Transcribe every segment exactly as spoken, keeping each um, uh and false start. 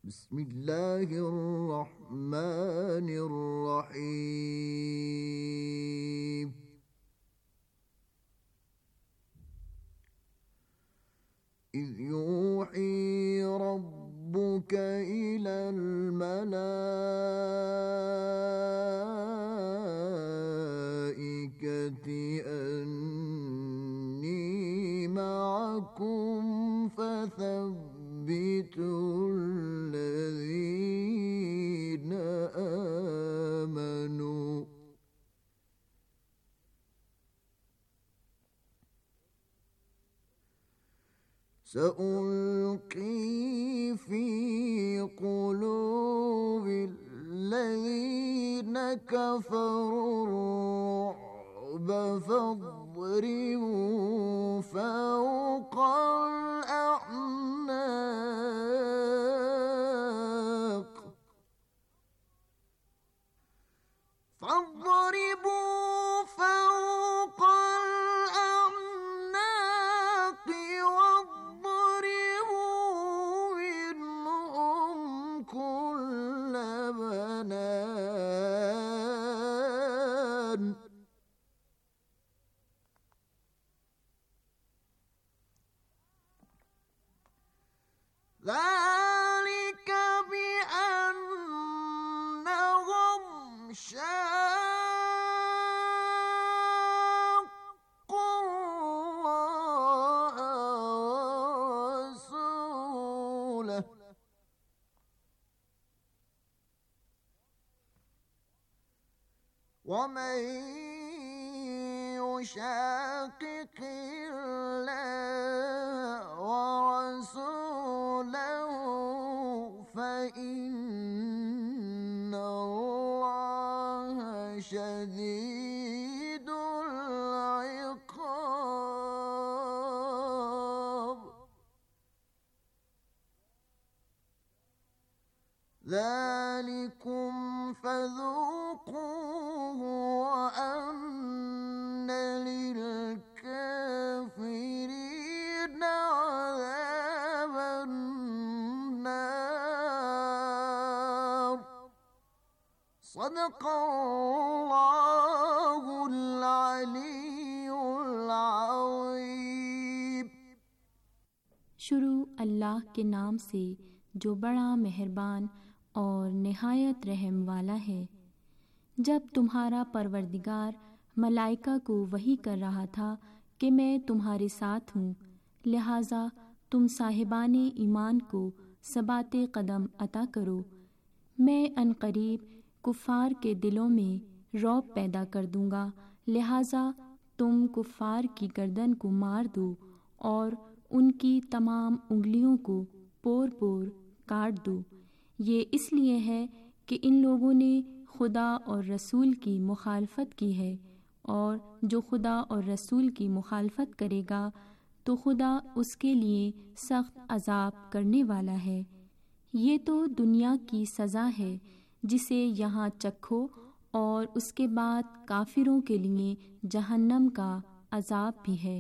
بسم اللہ الرحمن الرحیم اذ یوحی ربک الی الملائکۃ انی معکم فثبتوا الذین آمنوا سألقي في قلوب الذين كفروا الرعب فاضربوا فوق الأعناق فاضربوا فوق الأعناق واضربوا منهم كل بنان ذلك بأنهم شاقوا الله ورسوله ومن يشاقق الله ورسوله فإن الله شديد العقاب ذلكم فذوقوه وأن للكافرين عذاب النار صدق اللہ العلی العظیم۔ شروع اللہ کے نام سے جو بڑا مہربان اور نہایت رحم والا ہے۔ جب تمہارا پروردگار ملائکہ کو وحی کر رہا تھا کہ میں تمہارے ساتھ ہوں، لہٰذا تم صاحبان ایمان کو ثبات قدم عطا کرو، میں عن قریب کفار کے دلوں میں رعب پیدا کر دوں گا، لہٰذا تم کفار کی گردن کو مار دو اور ان کی تمام انگلیوں کو پور پور کاٹ دو۔ یہ اس لیے ہے کہ ان لوگوں نے خدا اور رسول کی مخالفت کی ہے، اور جو خدا اور رسول کی مخالفت کرے گا تو خدا اس کے لیے سخت عذاب کرنے والا ہے۔ یہ تو دنیا کی سزا ہے جسے یہاں چکھو، اور اس کے بعد کافروں کے لیے جہنم کا عذاب بھی ہے۔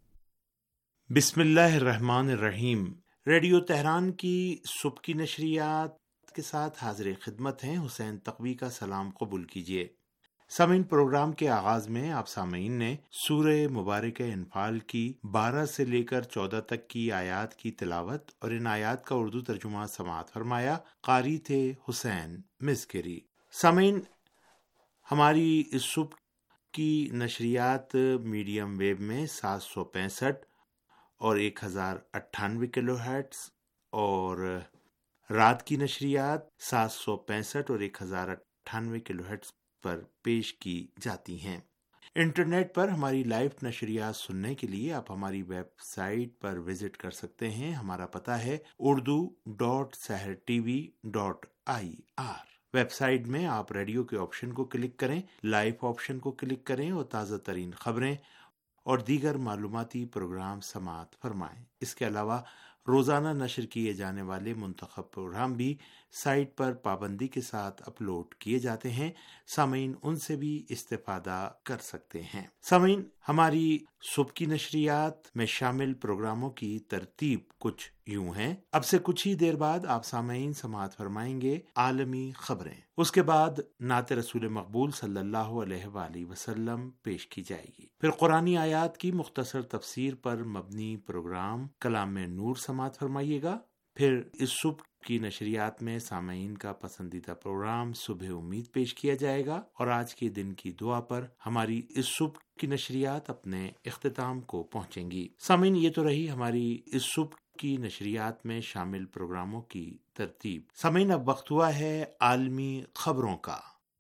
بسم اللہ الرحمن الرحیم۔ ریڈیو تہران کی صبح کی نشریات کے ساتھ حاضر خدمت ہیں حسین تقوی کا سلام قبول کیجیے۔ سامعین، پروگرام کے آغاز میں آپ سامعین نے سورہ مبارکہ انفال کی بارہ سے لے کر چودہ تک کی آیات کی تلاوت اور ان آیات کا اردو ترجمہ سماعت فرمایا۔ قاری تھے حسین مسکری۔ سامعین، ہماری اس صبح کی نشریات میڈیم ویو میں سات سو پینسٹھ اور ایک ہزار اٹھانوے کلو ہرٹز، اور رات کی نشریات سات سو پینسٹھ اور ایک ہزار اٹھانوے کلو ہرٹز پر پیش کی جاتی ہیں۔ انٹرنیٹ پر ہماری لائیو نشریات سننے کے لیے آپ ہماری ویب سائٹ پر وزٹ کر سکتے ہیں۔ ہمارا پتہ ہے Urdu dot Sahar TV dot I R آر۔ ویب سائٹ میں آپ ریڈیو کے آپشن کو کلک کریں، لائیو آپشن کو کلک کریں اور تازہ ترین خبریں اور دیگر معلوماتی پروگرام سماعت فرمائیں۔ اس کے علاوہ روزانہ نشر کیے جانے والے منتخب پروگرام بھی سائٹ پر پابندی کے ساتھ اپلوڈ کیے جاتے ہیں، سامعین ان سے بھی استفادہ کر سکتے ہیں۔ سامعین، ہماری صبح کی نشریات میں شامل پروگراموں کی ترتیب کچھ یوں ہیں۔ اب سے کچھ ہی دیر بعد آپ سامعین سماعت فرمائیں گے عالمی خبریں، اس کے بعد نعت رسول مقبول صلی اللہ علیہ وآلہ وسلم پیش کی جائے گی، پھر قرآنی آیات کی مختصر تفسیر پر مبنی پروگرام کلام نور سماعت فرمائیے گا، پھر اس صبح کی نشریات میں سامعین کا پسندیدہ پروگرام صبح امید پیش کیا جائے گا، اور آج کے دن کی دعا پر ہماری اس صبح کی نشریات اپنے اختتام کو پہنچیں گی۔ سامعین، یہ تو رہی ہماری اس صبح کی نشریات میں شامل پروگراموں کی ترتیب۔ سامعین، اب وقت ہوا ہے عالمی خبروں کا۔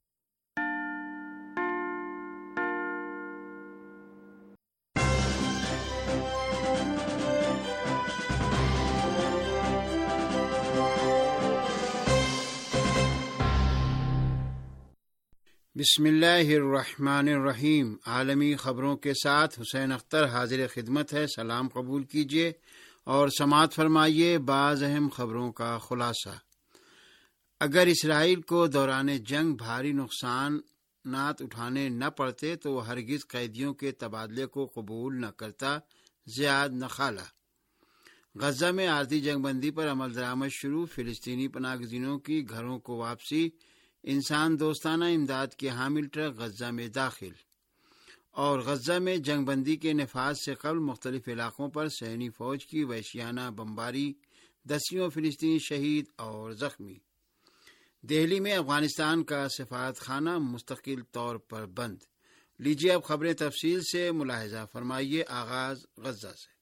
بسم اللہ الرحمن الرحیم۔ عالمی خبروں کے ساتھ حسین اختر حاضر خدمت ہے۔ سلام قبول کیجیے اور سماعت فرمائیے بعض اہم خبروں کا خلاصہ۔ اگر اسرائیل کو دوران جنگ بھاری نقصانات اٹھانے نہ پڑتے تو وہ ہرگز قیدیوں کے تبادلے کو قبول نہ کرتا۔ زیاد نخالہ۔ غزہ میں عارضی جنگ بندی پر عمل درآمد شروع، فلسطینی پناہ گزینوں کی گھروں کو واپسی، انسان دوستانہ امداد کے حامل ٹرک غزہ میں داخل، اور غزہ میں جنگ بندی کے نفاذ سے قبل مختلف علاقوں پر صہیونی فوج کی وحشیانہ بمباری، دسیوں فلسطینی شہید اور زخمی۔ دہلی میں افغانستان کا سفارت خانہ مستقل طور پر بند۔ لیجیے اب خبریں تفصیل سے ملاحظہ فرمائیے۔ آغاز غزہ سے۔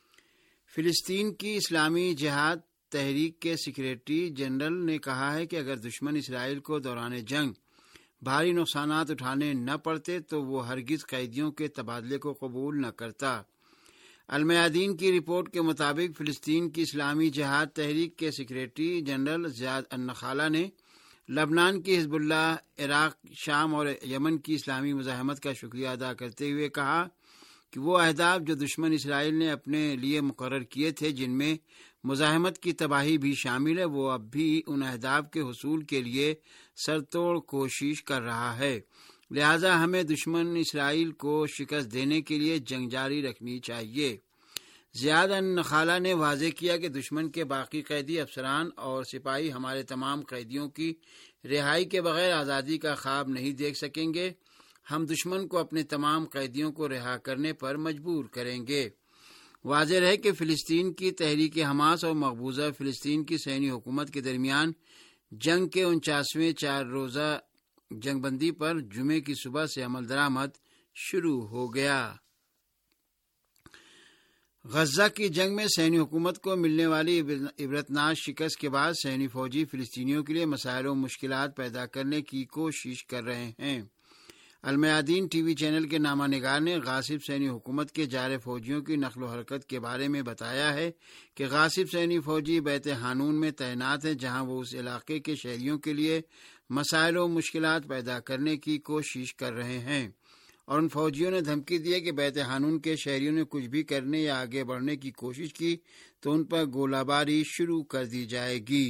فلسطین کی اسلامی جہاد تحریک کے سیکریٹری جنرل نے کہا ہے کہ اگر دشمن اسرائیل کو دوران جنگ بھاری نقصانات اٹھانے نہ پڑتے تو وہ ہرگز قیدیوں کے تبادلے کو قبول نہ کرتا۔ المیادین کی رپورٹ کے مطابق فلسطین کی اسلامی جہاد تحریک کے سیکریٹری جنرل زیاد النخالہ نے لبنان کی حزب اللہ، عراق، شام اور یمن کی اسلامی مزاحمت کا شکریہ ادا کرتے ہوئے کہا کہ وہ اہداف جو دشمن اسرائیل نے اپنے لیے مقرر کیے تھے، جن میں مزاحمت کی تباہی بھی شامل ہے، وہ اب بھی ان اہداف کے حصول کے لیے سر توڑ کوشش کر رہا ہے۔ لہذا ہمیں دشمن اسرائیل کو شکست دینے کے لیے جنگ جاری رکھنی چاہیے۔ زیاد النخالہ نے واضح کیا کہ دشمن کے باقی قیدی افسران اور سپاہی ہمارے تمام قیدیوں کی رہائی کے بغیر آزادی کا خواب نہیں دیکھ سکیں گے۔ ہم دشمن کو اپنے تمام قیدیوں کو رہا کرنے پر مجبور کریں گے۔ واضح رہے کہ فلسطین کی تحریک حماس اور مقبوضہ فلسطین کی صہیونی حکومت کے درمیان جنگ کے انچاسویں چار روزہ جنگ بندی پر جمعے کی صبح سے عمل درآمد شروع ہو گیا۔ غزہ کی جنگ میں صہیونی حکومت کو ملنے والی عبرتناک شکست کے بعد صہیونی فوجی فلسطینیوں کے لیے مسائل و مشکلات پیدا کرنے کی کوشش کر رہے ہیں۔ المیادین ٹی وی چینل کے نامہ نگار نے غاصب صہیونی حکومت کے جارح فوجیوں کی نقل و حرکت کے بارے میں بتایا ہے کہ غاصب صہیونی فوجی بیت حانون میں تعینات ہیں، جہاں وہ اس علاقے کے شہریوں کے لیے مسائل و مشکلات پیدا کرنے کی کوشش کر رہے ہیں، اور ان فوجیوں نے دھمکی دی ہے کہ بیت حانون کے شہریوں نے کچھ بھی کرنے یا آگے بڑھنے کی کوشش کی تو ان پر گولہ باری شروع کر دی جائے گی۔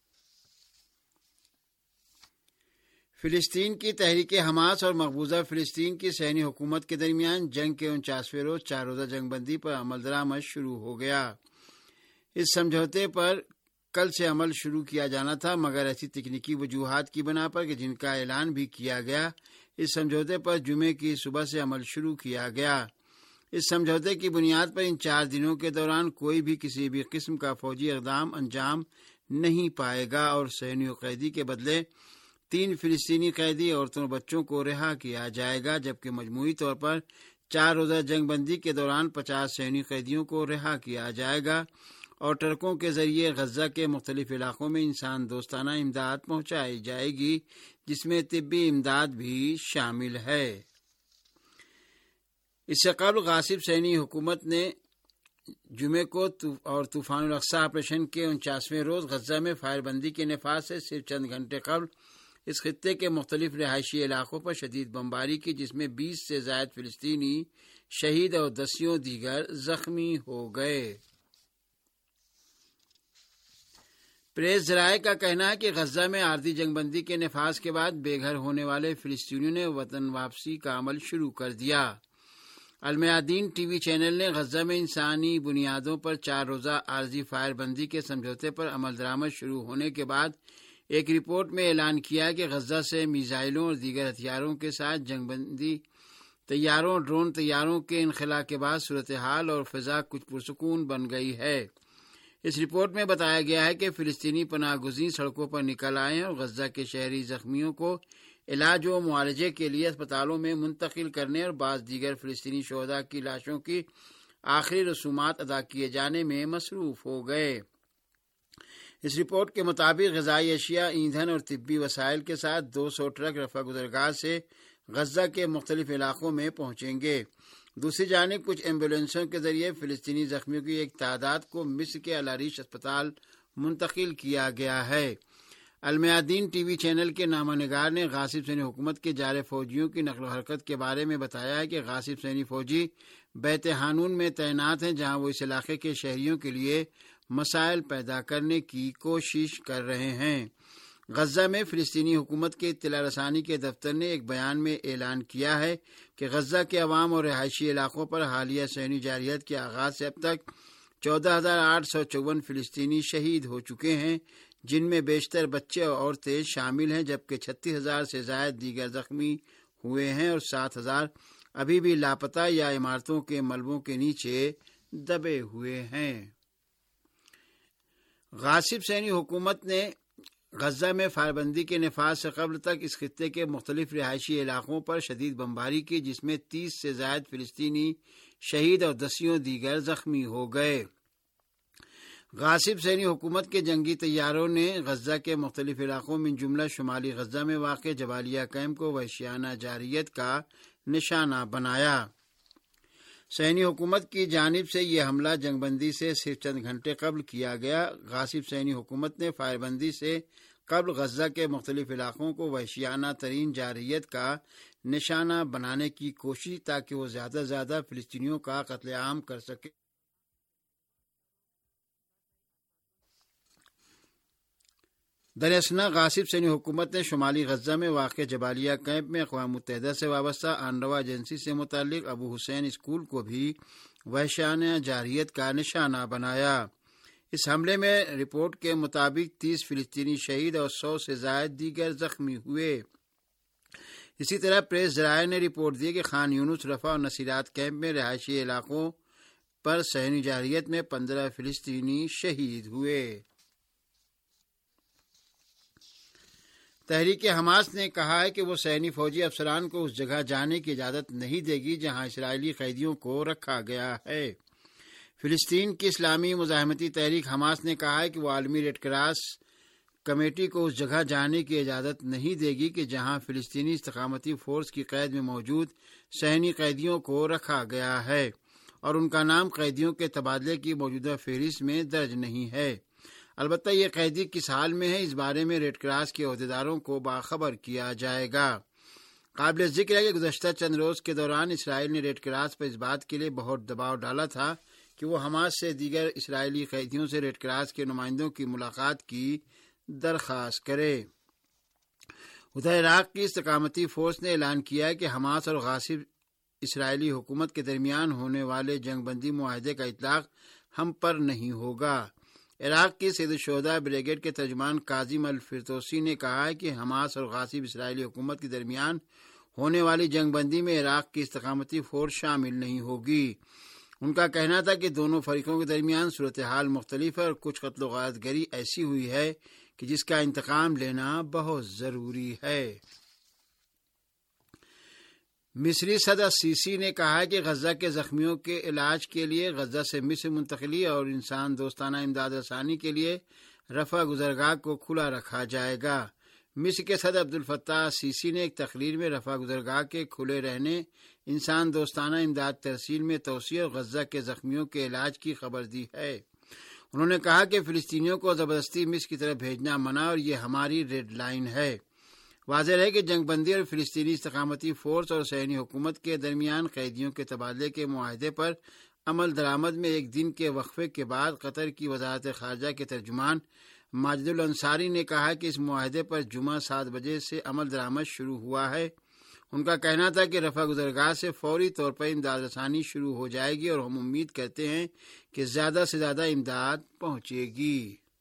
فلسطین کی تحریک حماس اور مقبوضہ فلسطین کی صہیونی حکومت کے درمیان جنگ کے انچاسویں روز چار روزہ جنگ بندی پر عمل درآمد شروع ہو گیا۔ اس سمجھوتے پر کل سے عمل شروع کیا جانا تھا، مگر ایسی تکنیکی وجوہات کی بنا پر کہ جن کا اعلان بھی کیا گیا، اس سمجھوتے پر جمعے کی صبح سے عمل شروع کیا گیا۔ اس سمجھوتے کی بنیاد پر ان چار دنوں کے دوران کوئی بھی کسی بھی قسم کا فوجی اقدام انجام نہیں پائے گا، اور صہیونی قیدی کے بدلے تین فلسطینی قیدی عورتوں اور بچوں کو رہا کیا جائے گا، جبکہ مجموعی طور پر چار روزہ جنگ بندی کے دوران پچاس صہیونی قیدیوں کو رہا کیا جائے گا، اور ٹرکوں کے ذریعے غزہ کے مختلف علاقوں میں انسان دوستانہ امداد پہنچائی جائے گی، جس میں طبی امداد بھی شامل ہے۔ اس سے قبل غاصب صہیونی حکومت نے جمعے کو اور طوفان الاقصی آپریشن کے انچاسویں روز غزہ میں فائر بندی کے نفاذ سے صرف چند گھنٹے قبل اس خطے کے مختلف رہائشی علاقوں پر شدید بمباری کی، جس میں بیس سے زائد فلسطینی شہید اور دسیوں دیگر زخمی ہو گئے۔ پریس ذرائع کا کہنا ہے کہ غزہ میں عارضی جنگ بندی کے نفاذ کے بعد بے گھر ہونے والے فلسطینیوں نے وطن واپسی کا عمل شروع کر دیا۔ المیادین ٹی وی چینل نے غزہ میں انسانی بنیادوں پر چار روزہ عارضی فائر بندی کے سمجھوتے پر عمل درآمد شروع ہونے کے بعد ایک رپورٹ میں اعلان کیا کہ غزہ سے میزائلوں اور دیگر ہتھیاروں کے ساتھ جنگ بندی طیاروں اور ڈرون طیاروں کے انخلا کے بعد صورتحال اور فضا کچھ پرسکون بن گئی ہے۔ اس رپورٹ میں بتایا گیا ہے کہ فلسطینی پناہ گزین سڑکوں پر نکل آئے ہیں اور غزہ کے شہری زخمیوں کو علاج و معالجے کے لیے اسپتالوں میں منتقل کرنے اور بعض دیگر فلسطینی شہداء کی لاشوں کی آخری رسومات ادا کیے جانے میں مصروف ہو گئے۔ اس رپورٹ کے مطابق غذائی اشیاء، ایندھن اور طبی وسائل کے ساتھ دو سو ٹرک رفع گزرگاہ سے غزہ کے مختلف علاقوں میں پہنچیں گے۔ دوسری جانب کچھ ایمبولینسوں کے ذریعے فلسطینی زخمیوں کی ایک تعداد کو مصر کے العریش اسپتال منتقل کیا گیا ہے۔ المیادین ٹی وی چینل کے نامہ نگار نے غاصب سینی حکومت کے جارح فوجیوں کی نقل و حرکت کے بارے میں بتایا ہے کہ غاصب سینی فوجی بیت حانون میں تعینات ہیں، جہاں وہ اس علاقے کے شہریوں کے لیے مسائل پیدا کرنے کی کوشش کر رہے ہیں۔ غزہ میں فلسطینی حکومت کے اطلاع رسانی کے دفتر نے ایک بیان میں اعلان کیا ہے کہ غزہ کے عوام اور رہائشی علاقوں پر حالیہ صہیونی جارحیت کے آغاز سے اب تک چودہ ہزار آٹھ سو چون فلسطینی شہید ہو چکے ہیں، جن میں بیشتر بچے اور عورتیں شامل ہیں، جبکہ چھتیس ہزار سے زائد دیگر زخمی ہوئے ہیں اور سات ہزار ابھی بھی لاپتہ یا عمارتوں کے ملبوں کے نیچے دبے ہوئے ہیں۔ غاصب سینی حکومت نے غزہ میں فائر بندی کے نفاذ سے قبل تک اس خطے کے مختلف رہائشی علاقوں پر شدید بمباری کی، جس میں تیس سے زائد فلسطینی شہید اور دسیوں دیگر زخمی ہو گئے۔ غاصب سینی حکومت کے جنگی طیاروں نے غزہ کے مختلف علاقوں میں جملہ شمالی غزہ میں واقع جبالیہ کیمپ کو وحشیانہ جارحیت کا نشانہ بنایا۔ سینی حکومت کی جانب سے یہ حملہ جنگ بندی سے صرف چند گھنٹے قبل کیا گیا۔ غاصب سینی حکومت نے فائر بندی سے قبل غزہ کے مختلف علاقوں کو وحشیانہ ترین جارحیت کا نشانہ بنانے کی کوشش تاکہ وہ زیادہ سے زیادہ فلسطینیوں کا قتل عام کر سکے۔ دراصل غاصب سینی حکومت نے شمالی غزہ میں واقع جبالیہ کیمپ میں اقوام متحدہ سے وابستہ آنروا ایجنسی سے متعلق ابو حسین اسکول کو بھی وحشیانہ جارحیت کا نشانہ بنایا۔ اس حملے میں رپورٹ کے مطابق تیس فلسطینی شہید اور سو سے زائد دیگر زخمی ہوئے۔ اسی طرح پریس ذرائع نے رپورٹ دی کہ خان یونس، رفح اور نصیرات کیمپ میں رہائشی علاقوں پر صہیونی جارحیت میں پندرہ فلسطینی شہید ہوئے۔ تحریک حماس نے کہا ہے کہ وہ صہیونی فوجی افسران کو اس جگہ جانے کی اجازت نہیں دے گی جہاں اسرائیلی قیدیوں کو رکھا گیا ہے۔ فلسطین کی اسلامی مزاحمتی تحریک حماس نے کہا ہے کہ وہ عالمی ریڈ کراس کمیٹی کو اس جگہ جانے کی اجازت نہیں دے گی کہ جہاں فلسطینی استقامتی فورس کی قید میں موجود صہیونی قیدیوں کو رکھا گیا ہے اور ان کا نام قیدیوں کے تبادلے کی موجودہ فہرست میں درج نہیں ہے۔ البتہ یہ قیدی کس حال میں ہے، اس بارے میں ریڈ کراس کے عہدیداروں کو باخبر کیا جائے گا۔ قابل ذکر ہے کہ گزشتہ چند روز کے دوران اسرائیل نے ریڈ کراس پر اس بات کے لیے بہت دباؤ ڈالا تھا کہ وہ حماس سے دیگر اسرائیلی قیدیوں سے ریڈ کراس کے نمائندوں کی ملاقات کی درخواست کرے۔ ادھر عراق کی استقامتی فورس نے اعلان کیا ہے کہ حماس اور غاصب اسرائیلی حکومت کے درمیان ہونے والے جنگ بندی معاہدے کا اطلاق ہم پر نہیں ہوگا۔ عراق کی سید الشہداء بریگیڈ کے ترجمان کاظم الفردوسی نے کہا ہے کہ حماس اور غاصب اسرائیلی حکومت کے درمیان ہونے والی جنگ بندی میں عراق کی استقامتی فورس شامل نہیں ہوگی۔ ان کا کہنا تھا کہ دونوں فریقوں کے درمیان صورتحال مختلف ہے اور کچھ قتل و غارت گری ایسی ہوئی ہے کہ جس کا انتقام لینا بہت ضروری ہے۔ مصری صدر سیسی نے کہا ہے کہ غزہ کے زخمیوں کے علاج کے لیے غزہ سے مصر منتقلی اور انسان دوستانہ امداد رسانی کے لیے رفع گزرگاہ کو کھلا رکھا جائے گا۔ مصر کے صدر عبدالفتاح سیسی نے ایک تقریر میں رفع گزرگاہ کے کھلے رہنے، انسان دوستانہ امداد ترسیل میں توسیع اور غزہ کے زخمیوں کے علاج کی خبر دی ہے۔ انہوں نے کہا کہ فلسطینیوں کو زبردستی مصر کی طرف بھیجنا منع اور یہ ہماری ریڈ لائن ہے۔ واضح ہے کہ جنگ بندی اور فلسطینی استقامتی فورس اور صہیونی حکومت کے درمیان قیدیوں کے تبادلے کے معاہدے پر عمل درآمد میں ایک دن کے وقفے کے بعد قطر کی وزارت خارجہ کے ترجمان ماجد الانصاری نے کہا کہ اس معاہدے پر جمعہ سات بجے سے عمل درآمد شروع ہوا ہے۔ ان کا کہنا تھا کہ رفع گزرگاہ سے فوری طور پر امداد رسانی شروع ہو جائے گی اور ہم امید کرتے ہیں کہ زیادہ سے زیادہ امداد پہنچے گی۔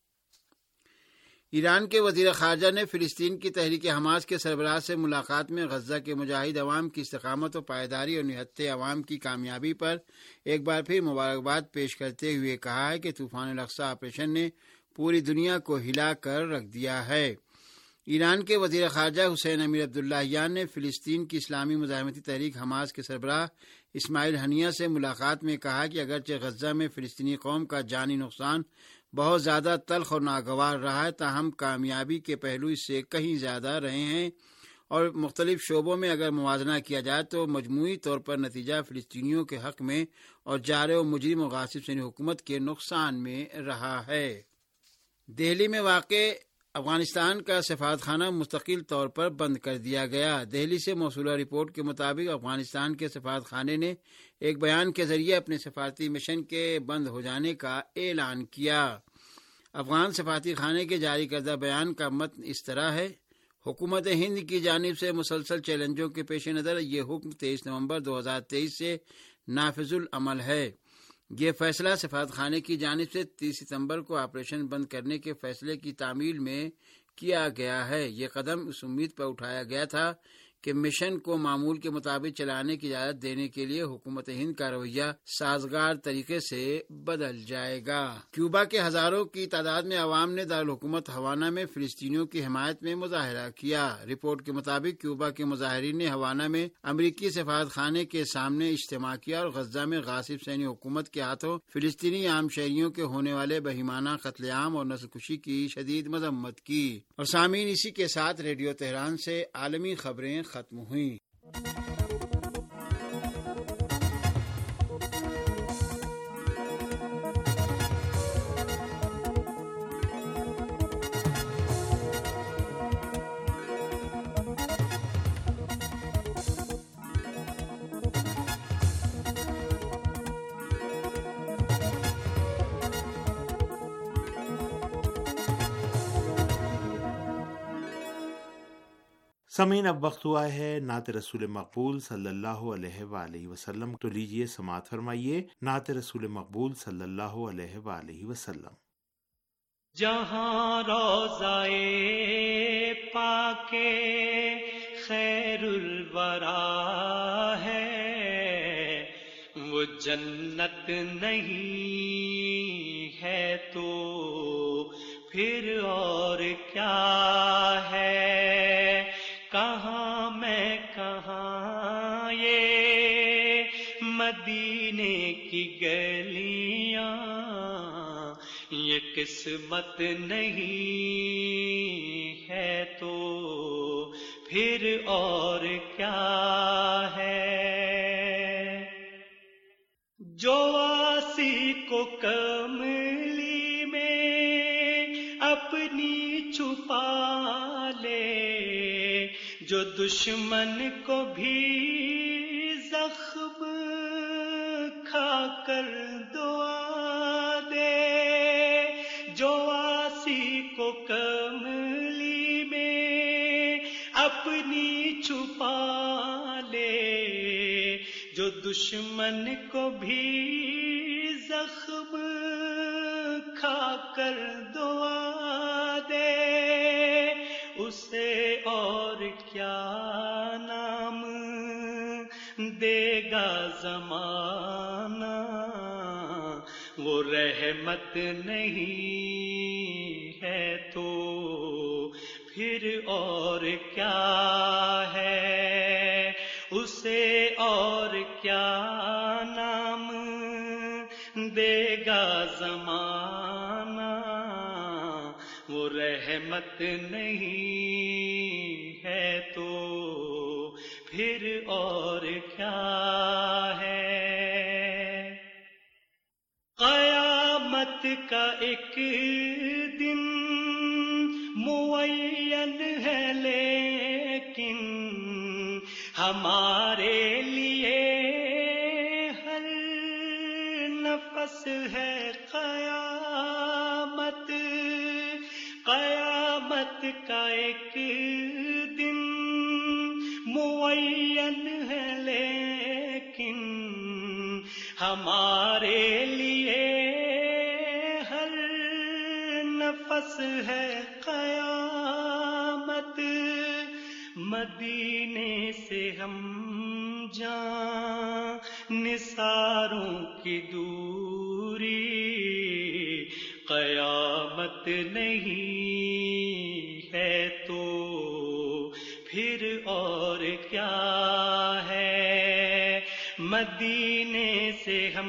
ایران کے وزیر خارجہ نے فلسطین کی تحریک حماس کے سربراہ سے ملاقات میں غزہ کے مجاہد عوام کی استقامت و پائیداری اور نہتے عوام کی کامیابی پر ایک بار پھر مبارکباد پیش کرتے ہوئے کہا ہے کہ طوفان الاقصی آپریشن نے پوری دنیا کو ہلا کر رکھ دیا ہے۔ ایران کے وزیر خارجہ حسین امیر عبداللہیان نے فلسطین کی اسلامی مزاحمتی تحریک حماس کے سربراہ اسماعیل ہنیہ سے ملاقات میں کہا کہ اگرچہ غزہ میں فلسطینی قوم کا جانی نقصان بہت زیادہ تلخ اور ناگوار رہا ہے، تاہم کامیابی کے پہلو اس سے کہیں زیادہ رہے ہیں اور مختلف شعبوں میں اگر موازنہ کیا جائے تو مجموعی طور پر نتیجہ فلسطینیوں کے حق میں اور جارح و مجرم و غاصب صہیونی حکومت کے نقصان میں رہا ہے۔ دہلی میں واقع افغانستان کا سفارت خانہ مستقل طور پر بند کر دیا گیا۔ دہلی سے موصولہ رپورٹ کے مطابق افغانستان کے سفارت خانے نے ایک بیان کے ذریعے اپنے سفارتی مشن کے بند ہو جانے کا اعلان کیا۔ افغان سفارتی خانے کے جاری کردہ بیان کا متن اس طرح ہے: حکومت ہند کی جانب سے مسلسل چیلنجوں کے پیش نظر یہ حکم تیئیس نومبر دو ہزار تیئیس سے نافذ العمل ہے۔ یہ فیصلہ سفارت خانے کی جانب سے تیس ستمبر کو آپریشن بند کرنے کے فیصلے کی تعمیل میں کیا گیا ہے۔ یہ قدم اس امید پر اٹھایا گیا تھا کہ مشن کو معمول کے مطابق چلانے کی اجازت دینے کے لیے حکومت ہند کا رویہ سازگار طریقے سے بدل جائے گا۔ کیوبا کے ہزاروں کی تعداد میں عوام نے دارالحکومت ہوانا میں فلسطینیوں کی حمایت میں مظاہرہ کیا۔ رپورٹ کے مطابق کیوبا کے مظاہرین نے ہوانا میں امریکی سفارت خانے کے سامنے اجتماع کیا اور غزہ میں غاصب صہیونی حکومت کے ہاتھوں فلسطینی عام شہریوں کے ہونے والے بہیمانہ قتل عام اور نسل کشی کی شدید مذمت کی۔ اور سامعین، اسی کے ساتھ ریڈیو تہران سے عالمی خبریں ختم ہوئیں۔ سامعین، اب وقت ہوا ہے نعت رسول مقبول صلی اللہ علیہ وآلہ وسلم، تو لیجئے سماعت فرمائیے نعت رسول مقبول صلی اللہ علیہ وآلہ وسلم۔ جہاں روضہ پاک خیر الورا ہے وہ جنت نہیں ہے تو پھر اور کیا ہے؟ کہاں میں کہاں یہ مدینے کی گلیاں، یہ قسمت نہیں ہے تو پھر اور کیا ہے؟ جو آسی کو کملی میں اپنی چھپا لے، جو دشمن کو بھی زخم کھا کر دعا دے، جو آسی کو کملی میں اپنی چھپا لے، جو دشمن کو بھی زخم کھا کر دعا دے، اسے اور کیا نام دے گا زمانہ؟ وہ رحمت نہیں ہے تو پھر اور کیا ہے؟ اسے اور کیا نام دے گا زمانہ؟ وہ رحمت نہیں ہے تو پھر اور کیا ہے؟ قیامت کا ایک دن معین ہے لیکن ہمارے لیے ہر نفس ہے قیامت۔ قیامت کا ایک دن معین معین ہے لیکن ہمارے لیے ہر نفس ہے قیامت. مدینے سے ہم جان نثاروں کی دوری قیامت نہیں ہے تو پھر اور کیا ہے. مدینے سے ہم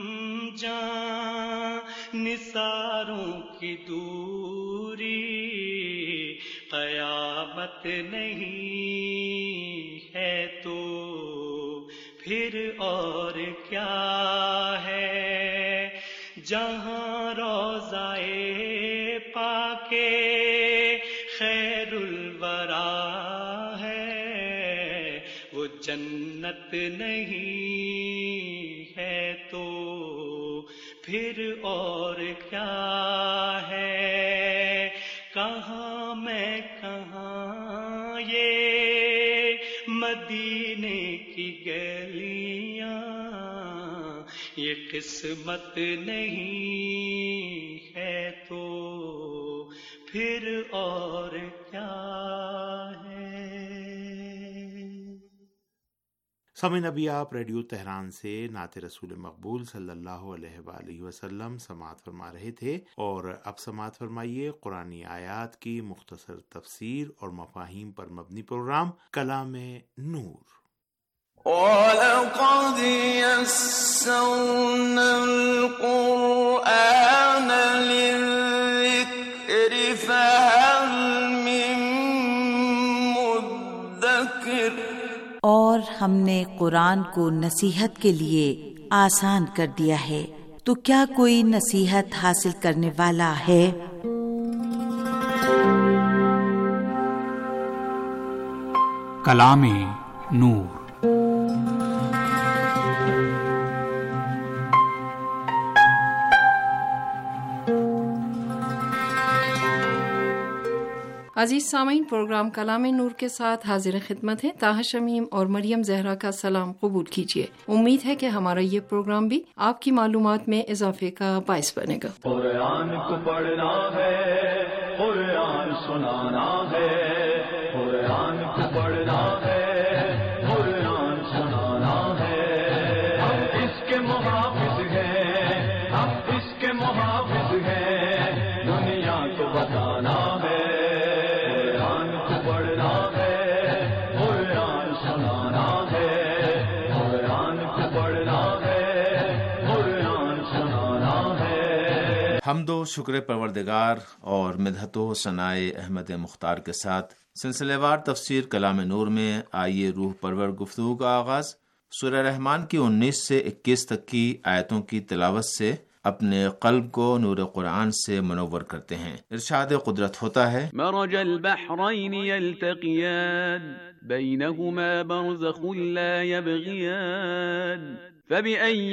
جان نثاروں کی دوری قیامت نہیں ہے تو پھر اور کیا ہے. جہاں روضائے پاکے خیر الورا ہے وہ جنت نہیں ہے تو پھر اور کیا ہے. کہاں میں کہاں یہ مدینے کی گلیاں یہ قسمت نہیں ہے تو پھر اور کیا ہے. سامعین، ابھی آپ ریڈیو تہران سے نعت رسول مقبول صلی اللہ علیہ وآلہ وسلم سماعت فرما رہے تھے، اور اب سماعت فرمائیے قرآنی آیات کی مختصر تفسیر اور مفاہیم پر مبنی پروگرام کلام نور. وَلَقَدْ يَسَّرْنَا الْقُرْآنَ لِلذِّكْرِ فَهَلْ مِن مُّدَّكِرٍ. اور ہم نے قرآن کو نصیحت کے لیے آسان کر دیا ہے، تو کیا کوئی نصیحت حاصل کرنے والا ہے؟ کلام نور. عزیز سامعین، پروگرام کلام نور کے ساتھ حاضر خدمت ہے. طاہر شمیم اور مریم زہرا کا سلام قبول کیجیے. امید ہے کہ ہمارا یہ پروگرام بھی آپ کی معلومات میں اضافے کا باعث بنے گا. قرآن کو پڑھنا ہے، قرآن سنانا ہے، قرآن کو پڑھنا ہے، قرآن سنانا ہے. ہم اس کے محافظ ہیں، ہم اس کے محافظ ہیں، دنیا کو بتانا ہے. حمد و شکر پروردگار اور مدحت و ثنائے احمد مختار کے ساتھ سلسلہ وار تفسیر کلام نور میں آئیے روح پرور گفتگو کا آغاز سورہ رحمان کی انیس سے اکیس تک کی آیتوں کی تلاوت سے اپنے قلب کو نور قرآن سے منور کرتے ہیں. ارشاد قدرت ہوتا ہے: مرج البحرین یلتقیان بینہما برزخ لا یبغیان فبأي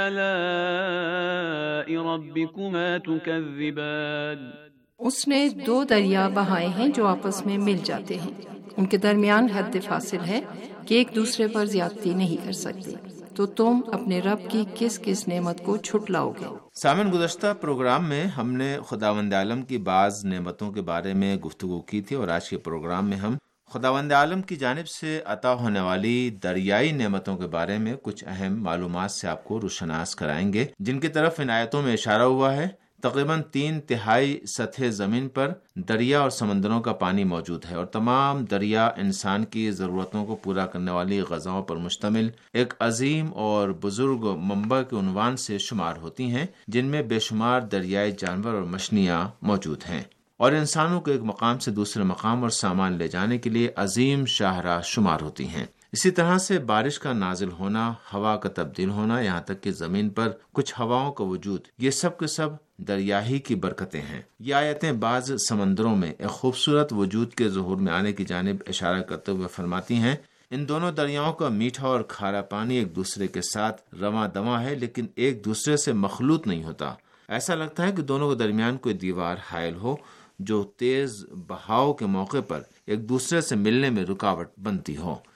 آلاء ربكما تكذبان. اس نے دو دریا بہائے ہیں جو آپس میں مل جاتے ہیں، ان کے درمیان حد فاصل ہے کہ ایک دوسرے پر زیادتی نہیں کر سکتے، تو تم اپنے رب کی کس کس نعمت کو چھٹلاؤ گے. سامن، گزشتہ پروگرام میں ہم نے خداوند عالم کی بعض نعمتوں کے بارے میں گفتگو کی تھی، اور آج کے پروگرام میں ہم خداوند عالم کی جانب سے عطا ہونے والی دریائی نعمتوں کے بارے میں کچھ اہم معلومات سے آپ کو روشناس کرائیں گے، جن کی طرف ان آیتوں میں اشارہ ہوا ہے. تقریباً تین تہائی سطح زمین پر دریا اور سمندروں کا پانی موجود ہے، اور تمام دریا انسان کی ضرورتوں کو پورا کرنے والی غذاؤں پر مشتمل ایک عظیم اور بزرگ منبع کے عنوان سے شمار ہوتی ہیں، جن میں بے شمار دریائی جانور اور مچھلیاں موجود ہیں، اور انسانوں کو ایک مقام سے دوسرے مقام اور سامان لے جانے کے لیے عظیم شاہراہ شمار ہوتی ہیں. اسی طرح سے بارش کا نازل ہونا، ہوا کا تبدیل ہونا، یہاں تک کہ زمین پر کچھ ہواؤں کا وجود، یہ سب کے سب دریا ہی کی برکتیں ہیں. یہ آیتیں بعض سمندروں میں ایک خوبصورت وجود کے ظہور میں آنے کی جانب اشارہ کرتے ہوئے فرماتی ہیں: ان دونوں دریاؤں کا میٹھا اور کھارا پانی ایک دوسرے کے ساتھ رواں دواں ہے، لیکن ایک دوسرے سے مخلوط نہیں ہوتا. ایسا لگتا ہے کہ دونوں کے درمیان کوئی دیوار حائل ہو جو تیز بہاؤ کے موقع پر ایک دوسرے سے ملنے میں رکاوٹ بنتی ہو.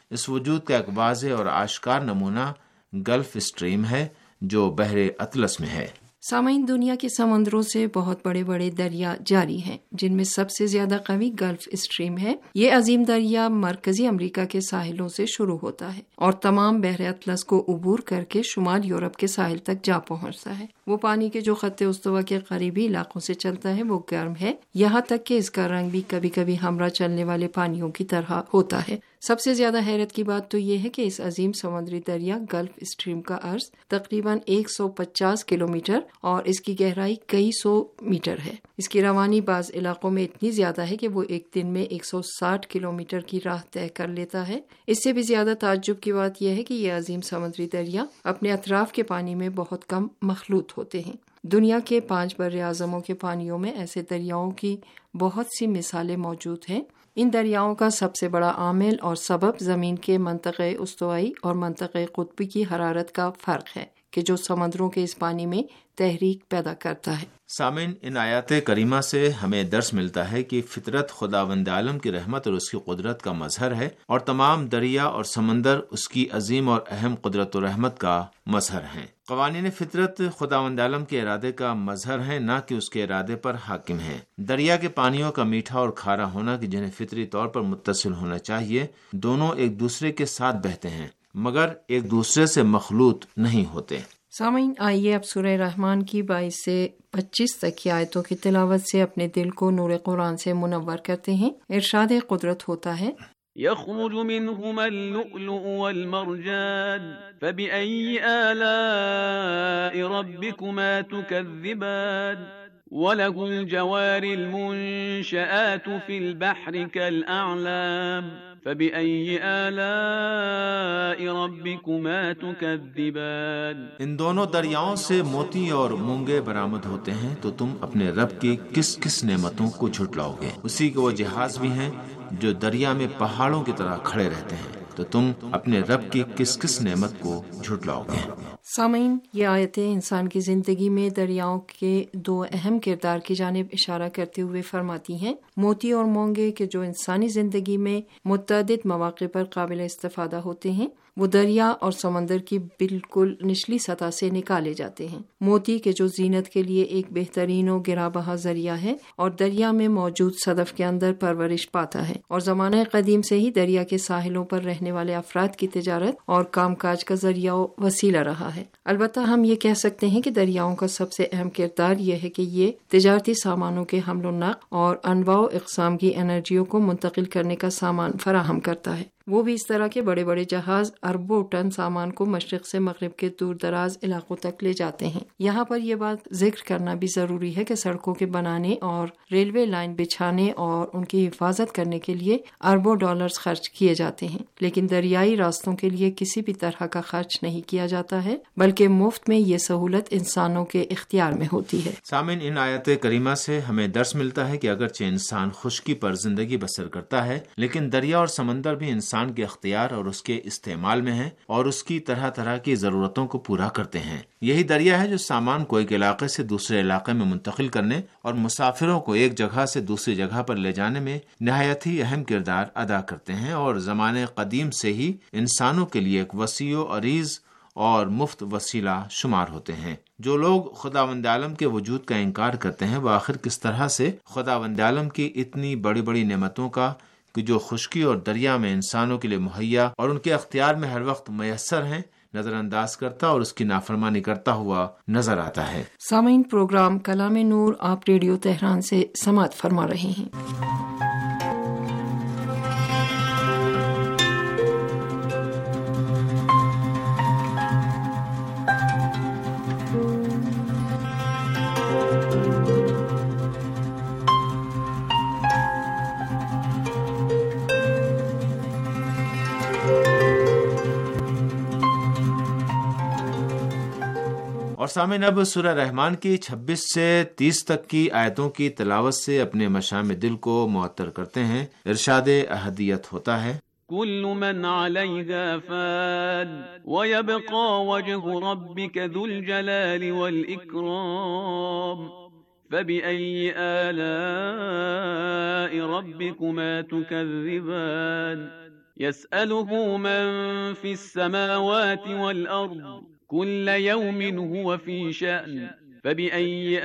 اس وجود کا ایک واضح اور آشکار نمونہ گلف اسٹریم ہے جو بحر اطلس میں ہے۔ سامعین، دنیا کے سمندروں سے بہت بڑے بڑے دریا جاری ہیں، جن میں سب سے زیادہ قوی گلف اسٹریم ہے۔ یہ عظیم دریا مرکزی امریکہ کے ساحلوں سے شروع ہوتا ہے اور تمام بحر اطلس کو عبور کر کے شمال یورپ کے ساحل تک جا پہنچتا ہے۔ وہ پانی کے جو خط استوا کے قریبی علاقوں سے چلتا ہے وہ گرم ہے، یہاں تک کہ اس کا رنگ بھی کبھی کبھی ہمراہ چلنے والے پانیوں کی طرح ہوتا ہے۔ سب سے زیادہ حیرت کی بات تو یہ ہے کہ اس عظیم سمندری دریا گلف اسٹریم کا عرض تقریباً ایک سو پچاس کلومیٹر اور اس کی گہرائی کئی سو میٹر ہے۔ اس کی روانی بعض علاقوں میں اتنی زیادہ ہے کہ وہ ایک دن میں ایک سو ساٹھ کلومیٹر کی راہ طے کر لیتا ہے۔ اس سے بھی زیادہ تعجب کی بات یہ ہے کہ یہ عظیم سمندری دریا اپنے اطراف کے پانی میں بہت کم مخلوط ہوتے ہیں۔ دنیا کے پانچ بر اعظموں کے پانیوں میں ایسے دریاؤں کی بہت سی مثالیں موجود ہیں۔ ان دریاؤں کا سب سے بڑا عامل اور سبب زمین کے منطقہ استوائی اور منطقہ قطبی کی حرارت کا فرق ہے کہ جو سمندروں کے اس پانی میں تحریک پیدا کرتا ہے۔ سامعین، ان آیات کریمہ سے ہمیں درس ملتا ہے کہ فطرت خداوند عالم کی رحمت اور اس کی قدرت کا مظہر ہے اور تمام دریا اور سمندر اس کی عظیم اور اہم قدرت و رحمت کا مظہر ہیں۔ قوانین فطرت خداوند عالم کے ارادے کا مظہر ہیں، نہ کہ اس کے ارادے پر حاکم ہیں۔ دریا کے پانیوں کا میٹھا اور کھارا ہونا کہ جنہیں فطری طور پر متصل ہونا چاہیے، دونوں ایک دوسرے کے ساتھ بہتے ہیں مگر ایک دوسرے سے مخلوط نہیں ہوتے۔ سامعین، آئیے اب سورہ رحمان کی بائیس سے پچیس تک کی آیتوں کی تلاوت سے اپنے دل کو نور قرآن سے منور کرتے ہیں۔ ارشاد قدرت ہوتا ہے، يخرج منهما اللؤلؤ والمرجان فبأي آلاء ربكما تكذبان وله الجوار المنشآت في البحر كالأعلام فبأي آلاء ربكما تكذبان۔ ان دونوں دریاؤں سے موتی اور مونگے برآمد ہوتے ہیں تو تم اپنے رب کی کس کس نعمتوں کو جھٹلاؤ گے؟ اسی کے وہ جہاز بھی ہیں جو دریا میں پہاڑوں کی طرح کھڑے رہتے ہیں تو تم اپنے رب کی کس کس نعمت کو جھٹلاؤ گے؟ سامعین، یہ آیتیں انسان کی زندگی میں دریاؤں کے دو اہم کردار کی جانب اشارہ کرتے ہوئے فرماتی ہیں۔ موتی اور مونگے کے جو انسانی زندگی میں متعدد مواقع پر قابل استفادہ ہوتے ہیں، وہ دریا اور سمندر کی بالکل نچلی سطح سے نکالے جاتے ہیں۔ موتی کے جو زینت کے لیے ایک بہترین و گرا بہا ذریعہ ہے اور دریا میں موجود صدف کے اندر پرورش پاتا ہے اور زمانہ قدیم سے ہی دریا کے ساحلوں پر رہنے والے افراد کی تجارت اور کام کاج کا ذریعہ و وسیلہ رہا ہے۔ البتہ ہم یہ کہہ سکتے ہیں کہ دریاؤں کا سب سے اہم کردار یہ ہے کہ یہ تجارتی سامانوں کے حمل و نقل اور انواع و اقسام کی انرجیوں کو منتقل کرنے کا سامان فراہم کرتا ہے۔ وہ بھی اس طرح کے بڑے بڑے جہاز اربوں ٹن سامان کو مشرق سے مغرب کے دور دراز علاقوں تک لے جاتے ہیں۔ یہاں پر یہ بات ذکر کرنا بھی ضروری ہے کہ سڑکوں کے بنانے اور ریلوے لائن بچھانے اور ان کی حفاظت کرنے کے لیے اربوں ڈالرز خرچ کیے جاتے ہیں، لیکن دریائی راستوں کے لیے کسی بھی طرح کا خرچ نہیں کیا جاتا ہے، بلکہ مفت میں یہ سہولت انسانوں کے اختیار میں ہوتی ہے۔ سامعین، ان آیات کریمہ سے ہمیں درس ملتا ہے کہ اگرچہ انسان خشکی پر زندگی بسر کرتا ہے، لیکن دریا اور سمندر بھی انسان کے اختیار اور اس کے استعمال میں ہیں اور اس کی طرح طرح کی ضرورتوں کو پورا کرتے ہیں۔ یہی دریا ہے جو سامان کو ایک علاقے سے دوسرے علاقے میں منتقل کرنے اور مسافروں کو ایک جگہ سے دوسری جگہ پر لے جانے میں نہایت ہی اہم کردار ادا کرتے ہیں اور زمانے قدیم سے ہی انسانوں کے لیے ایک وسیع و عریض اور مفت وسیلہ شمار ہوتے ہیں۔ جو لوگ خداوند عالم کے وجود کا انکار کرتے ہیں وہ آخر کس طرح سے خداوند عالم کی اتنی بڑی بڑی نعمتوں کا کہ جو خشکی اور دریا میں انسانوں کے لیے مہیا اور ان کے اختیار میں ہر وقت میسر ہیں نظر انداز کرتا اور اس کی نافرمانی کرتا ہوا نظر آتا ہے۔ سامعین، پروگرام کلام نور آپ ریڈیو تہران سے سماعت فرما رہے ہیں۔ اور سامعین، اب سورہ رحمان کی چھبیس سے تیس تک کی آیتوں کی تلاوت سے اپنے مشام دل کو معطر کرتے ہیں۔ ارشاد احدیت ہوتا ہے، كل من عليها فان ويبقى وجه ربك ذو الجلال والإكرام فبأي آلاء ربكما تكذبان يسأله من في السماوات والأرض كل يوم هو في شأن فبأي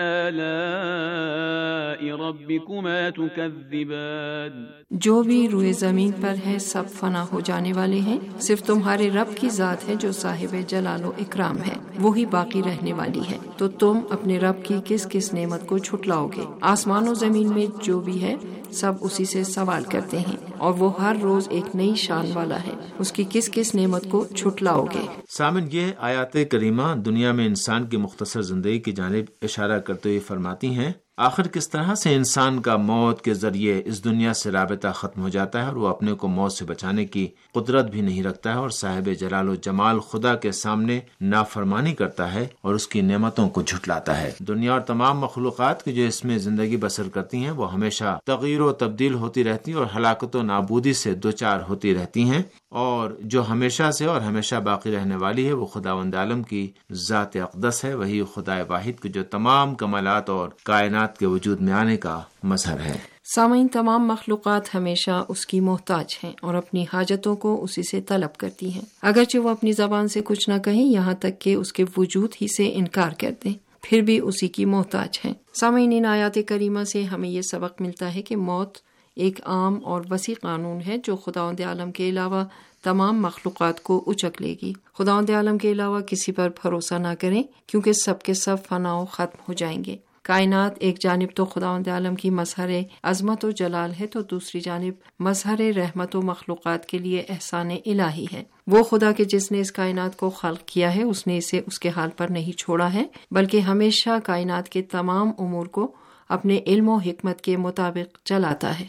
آلاء ربكما تكذبان. جو بھی روئے زمین پر ہے سب فنا ہو جانے والے ہیں، صرف تمہارے رب کی ذات ہے جو صاحب جلال و اکرام ہے، وہی باقی رہنے والی ہے. تو تم اپنے رب کی کس کس نعمت کو چھٹلاؤ گے؟ آسمان و زمین میں جو بھی ہے سب اسی سے سوال کرتے ہیں، اور وہ ہر روز ایک نئی شان والا ہے. اس کی کس کس نعمت کو چھٹلاؤ گے؟ سامن، یہ آیات کریمہ دنیا میں انسان کی مختصر زندگی کی جانب اشارہ کرتے ہوئے فرماتی ہیں آخر کس طرح سے انسان کا موت کے ذریعے اس دنیا سے رابطہ ختم ہو جاتا ہے اور وہ اپنے کو موت سے بچانے کی قدرت بھی نہیں رکھتا ہے اور صاحب جلال و جمال خدا کے سامنے نافرمانی کرتا ہے اور اس کی نعمتوں کو جھٹلاتا ہے. دنیا اور تمام مخلوقات کی جو اس میں زندگی بسر کرتی ہیں وہ ہمیشہ تغیر و تبدیل ہوتی رہتی ہیں اور ہلاکت و نابودی سے دوچار ہوتی رہتی ہیں، اور جو ہمیشہ سے اور ہمیشہ باقی رہنے والی ہے وہ خداوند عالم کی ذات اقدس ہے، وہی خدا واحد کی جو تمام کمالات اور کائنات کے وجود میں آنے کا مظہر ہے. سامعین، تمام مخلوقات ہمیشہ اس کی محتاج ہیں اور اپنی حاجتوں کو اسی سے طلب کرتی ہیں، اگرچہ وہ اپنی زبان سے کچھ نہ کہیں، یہاں تک کہ اس کے وجود ہی سے انکار کر دیں، پھر بھی اسی کی محتاج ہیں. سامعین، ان آیات کریمہ سے ہمیں یہ سبق ملتا ہے کہ موت ایک عام اور وسیع قانون ہے جو خداوند عالم کے علاوہ تمام مخلوقات کو اچک لے گی. خداوند عالم کے علاوہ کسی پر بھروسہ نہ کریں کیونکہ سب کے سب فنا و ختم ہو جائیں گے. کائنات ایک جانب تو خداوند عالم کی مظہر عظمت و جلال ہے تو دوسری جانب مظہر رحمت و مخلوقات کے لیے احسان الہی ہے. وہ خدا کے جس نے اس کائنات کو خلق کیا ہے اس نے اسے اس کے حال پر نہیں چھوڑا ہے بلکہ ہمیشہ کائنات کے تمام امور کو اپنے علم و حکمت کے مطابق چلاتا ہے.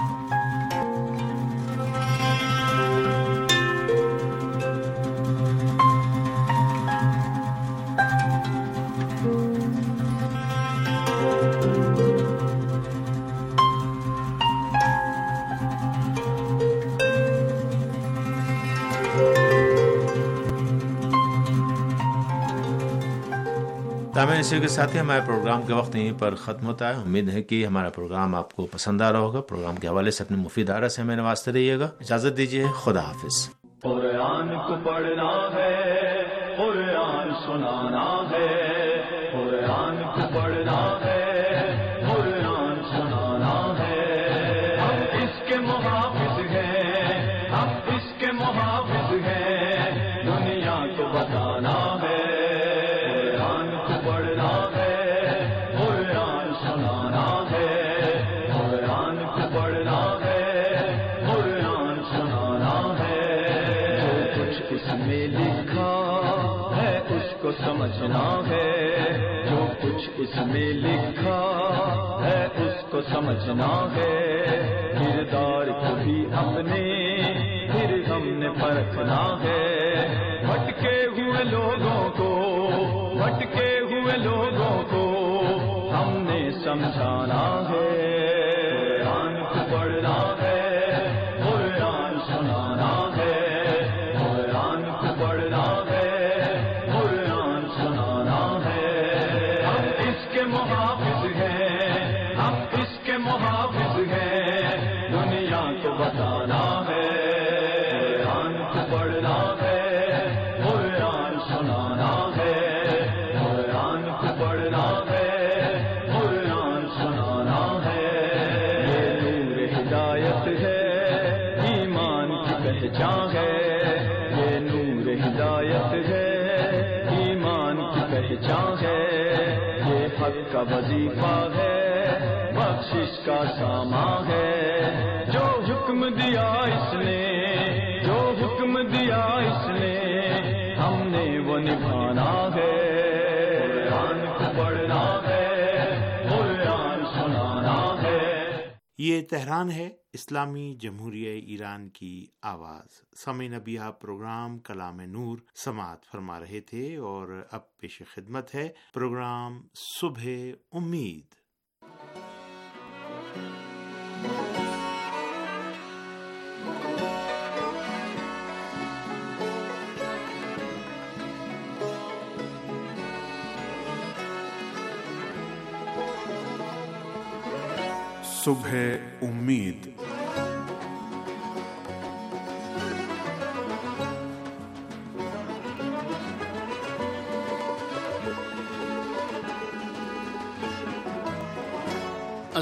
تمام اسی کے ساتھ ہی ہمارے پروگرام کے وقت یہیں پر ختم ہوتا ہے. امید ہے کہ ہمارا پروگرام آپ کو پسند آ رہا ہوگا. پروگرام کے حوالے سے اپنے مفید آراء سے ہمیں نوازتے رہیے گا. اجازت دیجیے. خدا حافظ. قرآن کو پڑھنا ہے، قرآن سنانا ہے، قرآن کو پڑھنا ہے، قرآن سنانا ہے. ہم اس کے محافظ ہیں، ہم اس کے محافظ ہیں، دنیا کو بتانا ہے. سمجھنا ہے جو کچھ اس میں لکھا ہے اس کو سمجھنا ہے. کردار کو بھی اپنے پھر ہم نے پرکھنا ہے. بھٹکے ہوئے لوگوں کو بھٹکے ہوئے لوگوں کو ہم نے سمجھانا ہے. قرآن کو پڑھنا ہے، قرآن سنانا ہے، قرآن کو پڑھنا ہے، محافظ ہیں، ہم اس کے محافظ ہیں، دنیا کو بتانا ہے. قرآن کو پڑھنا ہے، قرآن سنانا ہے، قرآن کو پڑھنا ہے، قرآن سنانا ہے. یہ نور ہدایت ہے، ایمان کی پہچان ہے. یہ نور ہدایت ہے، ایمان کی پہچان ہے. حق کا وظیفہ ہے، بخشش کا سامان ہے. جو حکم دیا اس نے جو حکم دیا اس نے ہم نے وہ نبھانا ہے. قرآن کو پڑھنا ہے، قرآن سنانا ہے. یہ تہران ہے، اسلامی جمہوریہ ایران کی آواز. سامعین، ابھی آپ پروگرام کلام نور سماعت فرما رہے تھے اور اب پیش خدمت ہے پروگرام صبح امید. صبح امید.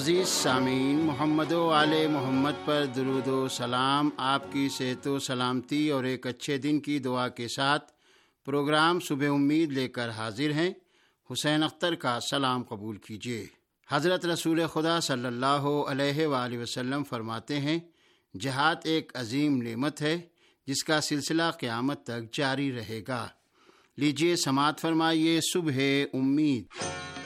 عزیز سامعین، محمد و آل محمد پر درود و سلام، آپ کی صحت و سلامتی اور ایک اچھے دن کی دعا کے ساتھ پروگرام صبح امید لے کر حاضر ہیں۔ حسین اختر کا سلام قبول کیجیے۔ حضرت رسول خدا صلی اللہ علیہ وآلہ وسلم فرماتے ہیں، جہاد ایک عظیم نعمت ہے جس کا سلسلہ قیامت تک جاری رہے گا۔ لیجیے سماعت فرمائیے صبح امید۔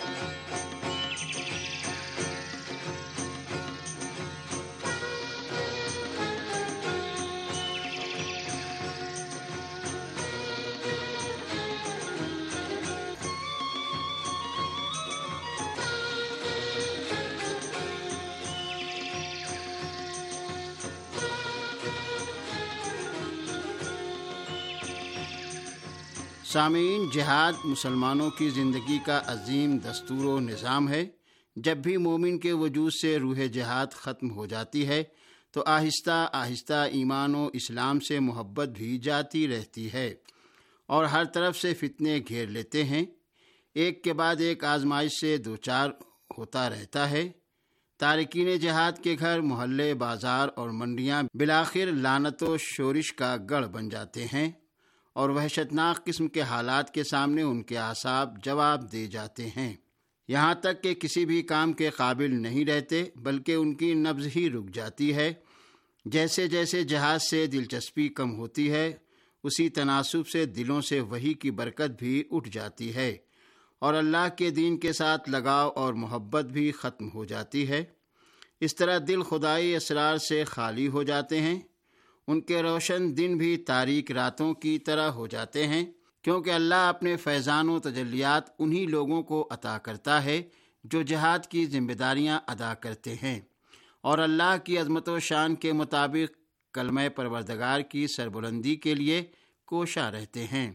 سامعین، جہاد مسلمانوں کی زندگی کا عظیم دستور و نظام ہے۔ جب بھی مومن کے وجود سے روح جہاد ختم ہو جاتی ہے تو آہستہ آہستہ ایمان و اسلام سے محبت بھی جاتی رہتی ہے اور ہر طرف سے فتنے گھیر لیتے ہیں، ایک کے بعد ایک آزمائش سے دوچار ہوتا رہتا ہے۔ تارکین جہاد کے گھر، محلے، بازار اور منڈیاں بالآخر لعنت و شورش کا گڑھ بن جاتے ہیں اور وحشتناک قسم کے حالات کے سامنے ان کے اعصاب جواب دے جاتے ہیں، یہاں تک کہ کسی بھی کام کے قابل نہیں رہتے، بلکہ ان کی نبض ہی رک جاتی ہے۔ جیسے جیسے جہاد سے دلچسپی کم ہوتی ہے، اسی تناسب سے دلوں سے وحی کی برکت بھی اٹھ جاتی ہے اور اللہ کے دین کے ساتھ لگاؤ اور محبت بھی ختم ہو جاتی ہے۔ اس طرح دل خدائی اسرار سے خالی ہو جاتے ہیں، ان کے روشن دن بھی تاریک راتوں کی طرح ہو جاتے ہیں، کیونکہ اللہ اپنے فیضان و تجلیات انہی لوگوں کو عطا کرتا ہے جو جہاد کی ذمہ داریاں ادا کرتے ہیں اور اللہ کی عظمت و شان کے مطابق کلمہ پروردگار کی سربلندی کے لیے کوشاں رہتے ہیں۔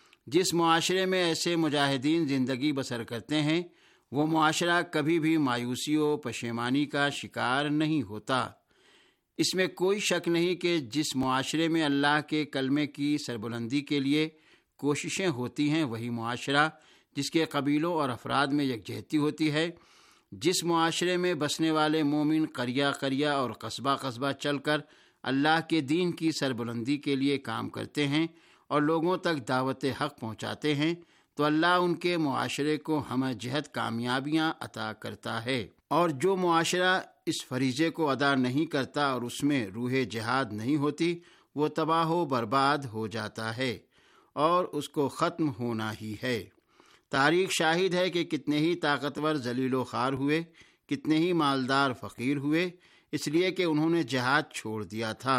جس معاشرے میں ایسے مجاہدین زندگی بسر کرتے ہیں، وہ معاشرہ کبھی بھی مایوسی و پشیمانی کا شکار نہیں ہوتا۔ اس میں کوئی شک نہیں کہ جس معاشرے میں اللہ کے کلمے کی سربلندی کے لیے کوششیں ہوتی ہیں، وہی معاشرہ جس کے قبیلوں اور افراد میں یکجہتی ہوتی ہے، جس معاشرے میں بسنے والے مومن قریہ قریہ اور قصبہ قصبہ چل کر اللہ کے دین کی سربلندی کے لیے کام کرتے ہیں اور لوگوں تک دعوت حق پہنچاتے ہیں، تو اللہ ان کے معاشرے کو ہمہ جہت کامیابیاں عطا کرتا ہے۔ اور جو معاشرہ اس فریضے کو ادا نہیں کرتا اور اس میں روح جہاد نہیں ہوتی، وہ تباہ و برباد ہو جاتا ہے اور اس کو ختم ہونا ہی ہے۔ تاریخ شاہد ہے کہ کتنے ہی طاقتور ذلیل و خوار ہوئے، کتنے ہی مالدار فقیر ہوئے، اس لیے کہ انہوں نے جہاد چھوڑ دیا تھا۔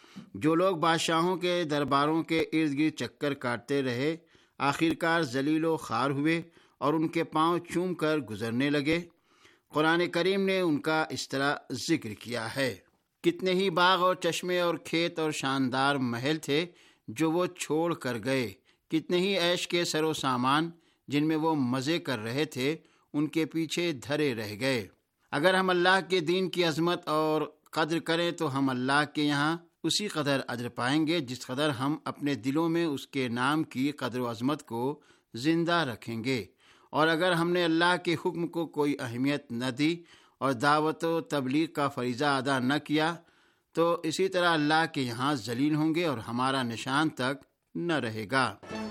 جو لوگ بادشاہوں کے درباروں کے ارد گرد چکر کاٹتے رہے، آخرکار ذلیل و خوار ہوئے اور ان کے پاؤں چوم کر گزرنے لگے۔ قرآن کریم نے ان کا اس طرح ذکر کیا ہے۔ کتنے ہی باغ اور چشمے اور کھیت اور شاندار محل تھے جو وہ چھوڑ کر گئے، کتنے ہی عیش کے سر و سامان جن میں وہ مزے کر رہے تھے ان کے پیچھے دھرے رہ گئے۔ اگر ہم اللہ کے دین کی عظمت اور قدر کریں تو ہم اللہ کے یہاں اسی قدر اجر پائیں گے جس قدر ہم اپنے دلوں میں اس کے نام کی قدر و عظمت کو زندہ رکھیں گے، اور اگر ہم نے اللہ کے حکم کو کوئی اہمیت نہ دی اور دعوت و تبلیغ کا فریضہ ادا نہ کیا تو اسی طرح اللہ کے یہاں ذلیل ہوں گے اور ہمارا نشان تک نہ رہے گا۔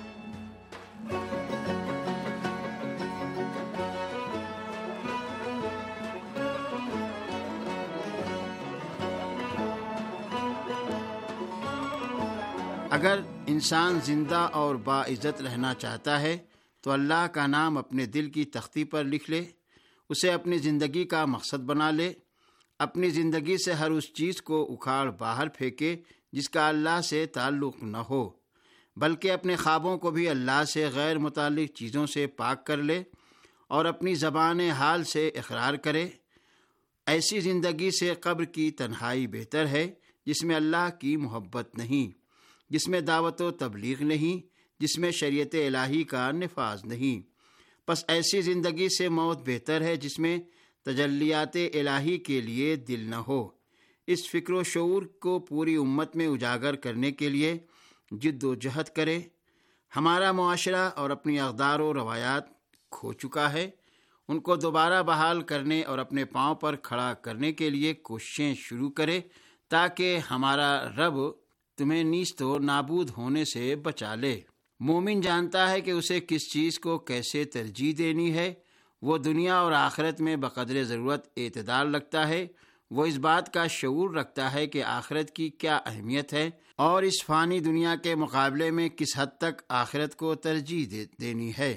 اگر انسان زندہ اور باعزت رہنا چاہتا ہے تو اللہ کا نام اپنے دل کی تختی پر لکھ لے، اسے اپنی زندگی کا مقصد بنا لے، اپنی زندگی سے ہر اس چیز کو اکھاڑ باہر پھینکے جس کا اللہ سے تعلق نہ ہو، بلکہ اپنے خوابوں کو بھی اللہ سے غیر متعلق چیزوں سے پاک کر لے اور اپنی زبان حال سے اقرار کرے۔ ایسی زندگی سے قبر کی تنہائی بہتر ہے جس میں اللہ کی محبت نہیں، جس میں دعوت و تبلیغ نہیں، جس میں شریعت الہی کا نفاذ نہیں۔ پس ایسی زندگی سے موت بہتر ہے جس میں تجلیات الہی کے لیے دل نہ ہو۔ اس فکر و شعور کو پوری امت میں اجاگر کرنے کے لیے جد و جہد کرے۔ ہمارا معاشرہ اور اپنی اقدار و روایات کھو چکا ہے، ان کو دوبارہ بحال کرنے اور اپنے پاؤں پر کھڑا کرنے کے لیے کوششیں شروع کرے تاکہ ہمارا رب تمہیں نیست و نابود ہونے سے بچا لے۔ مومن جانتا ہے کہ اسے کس چیز کو کیسے ترجیح دینی ہے۔ وہ دنیا اور آخرت میں بقدر ضرورت اعتدال رکھتا ہے۔ وہ اس بات کا شعور رکھتا ہے کہ آخرت کی کیا اہمیت ہے اور اس فانی دنیا کے مقابلے میں کس حد تک آخرت کو ترجیح دے دینی ہے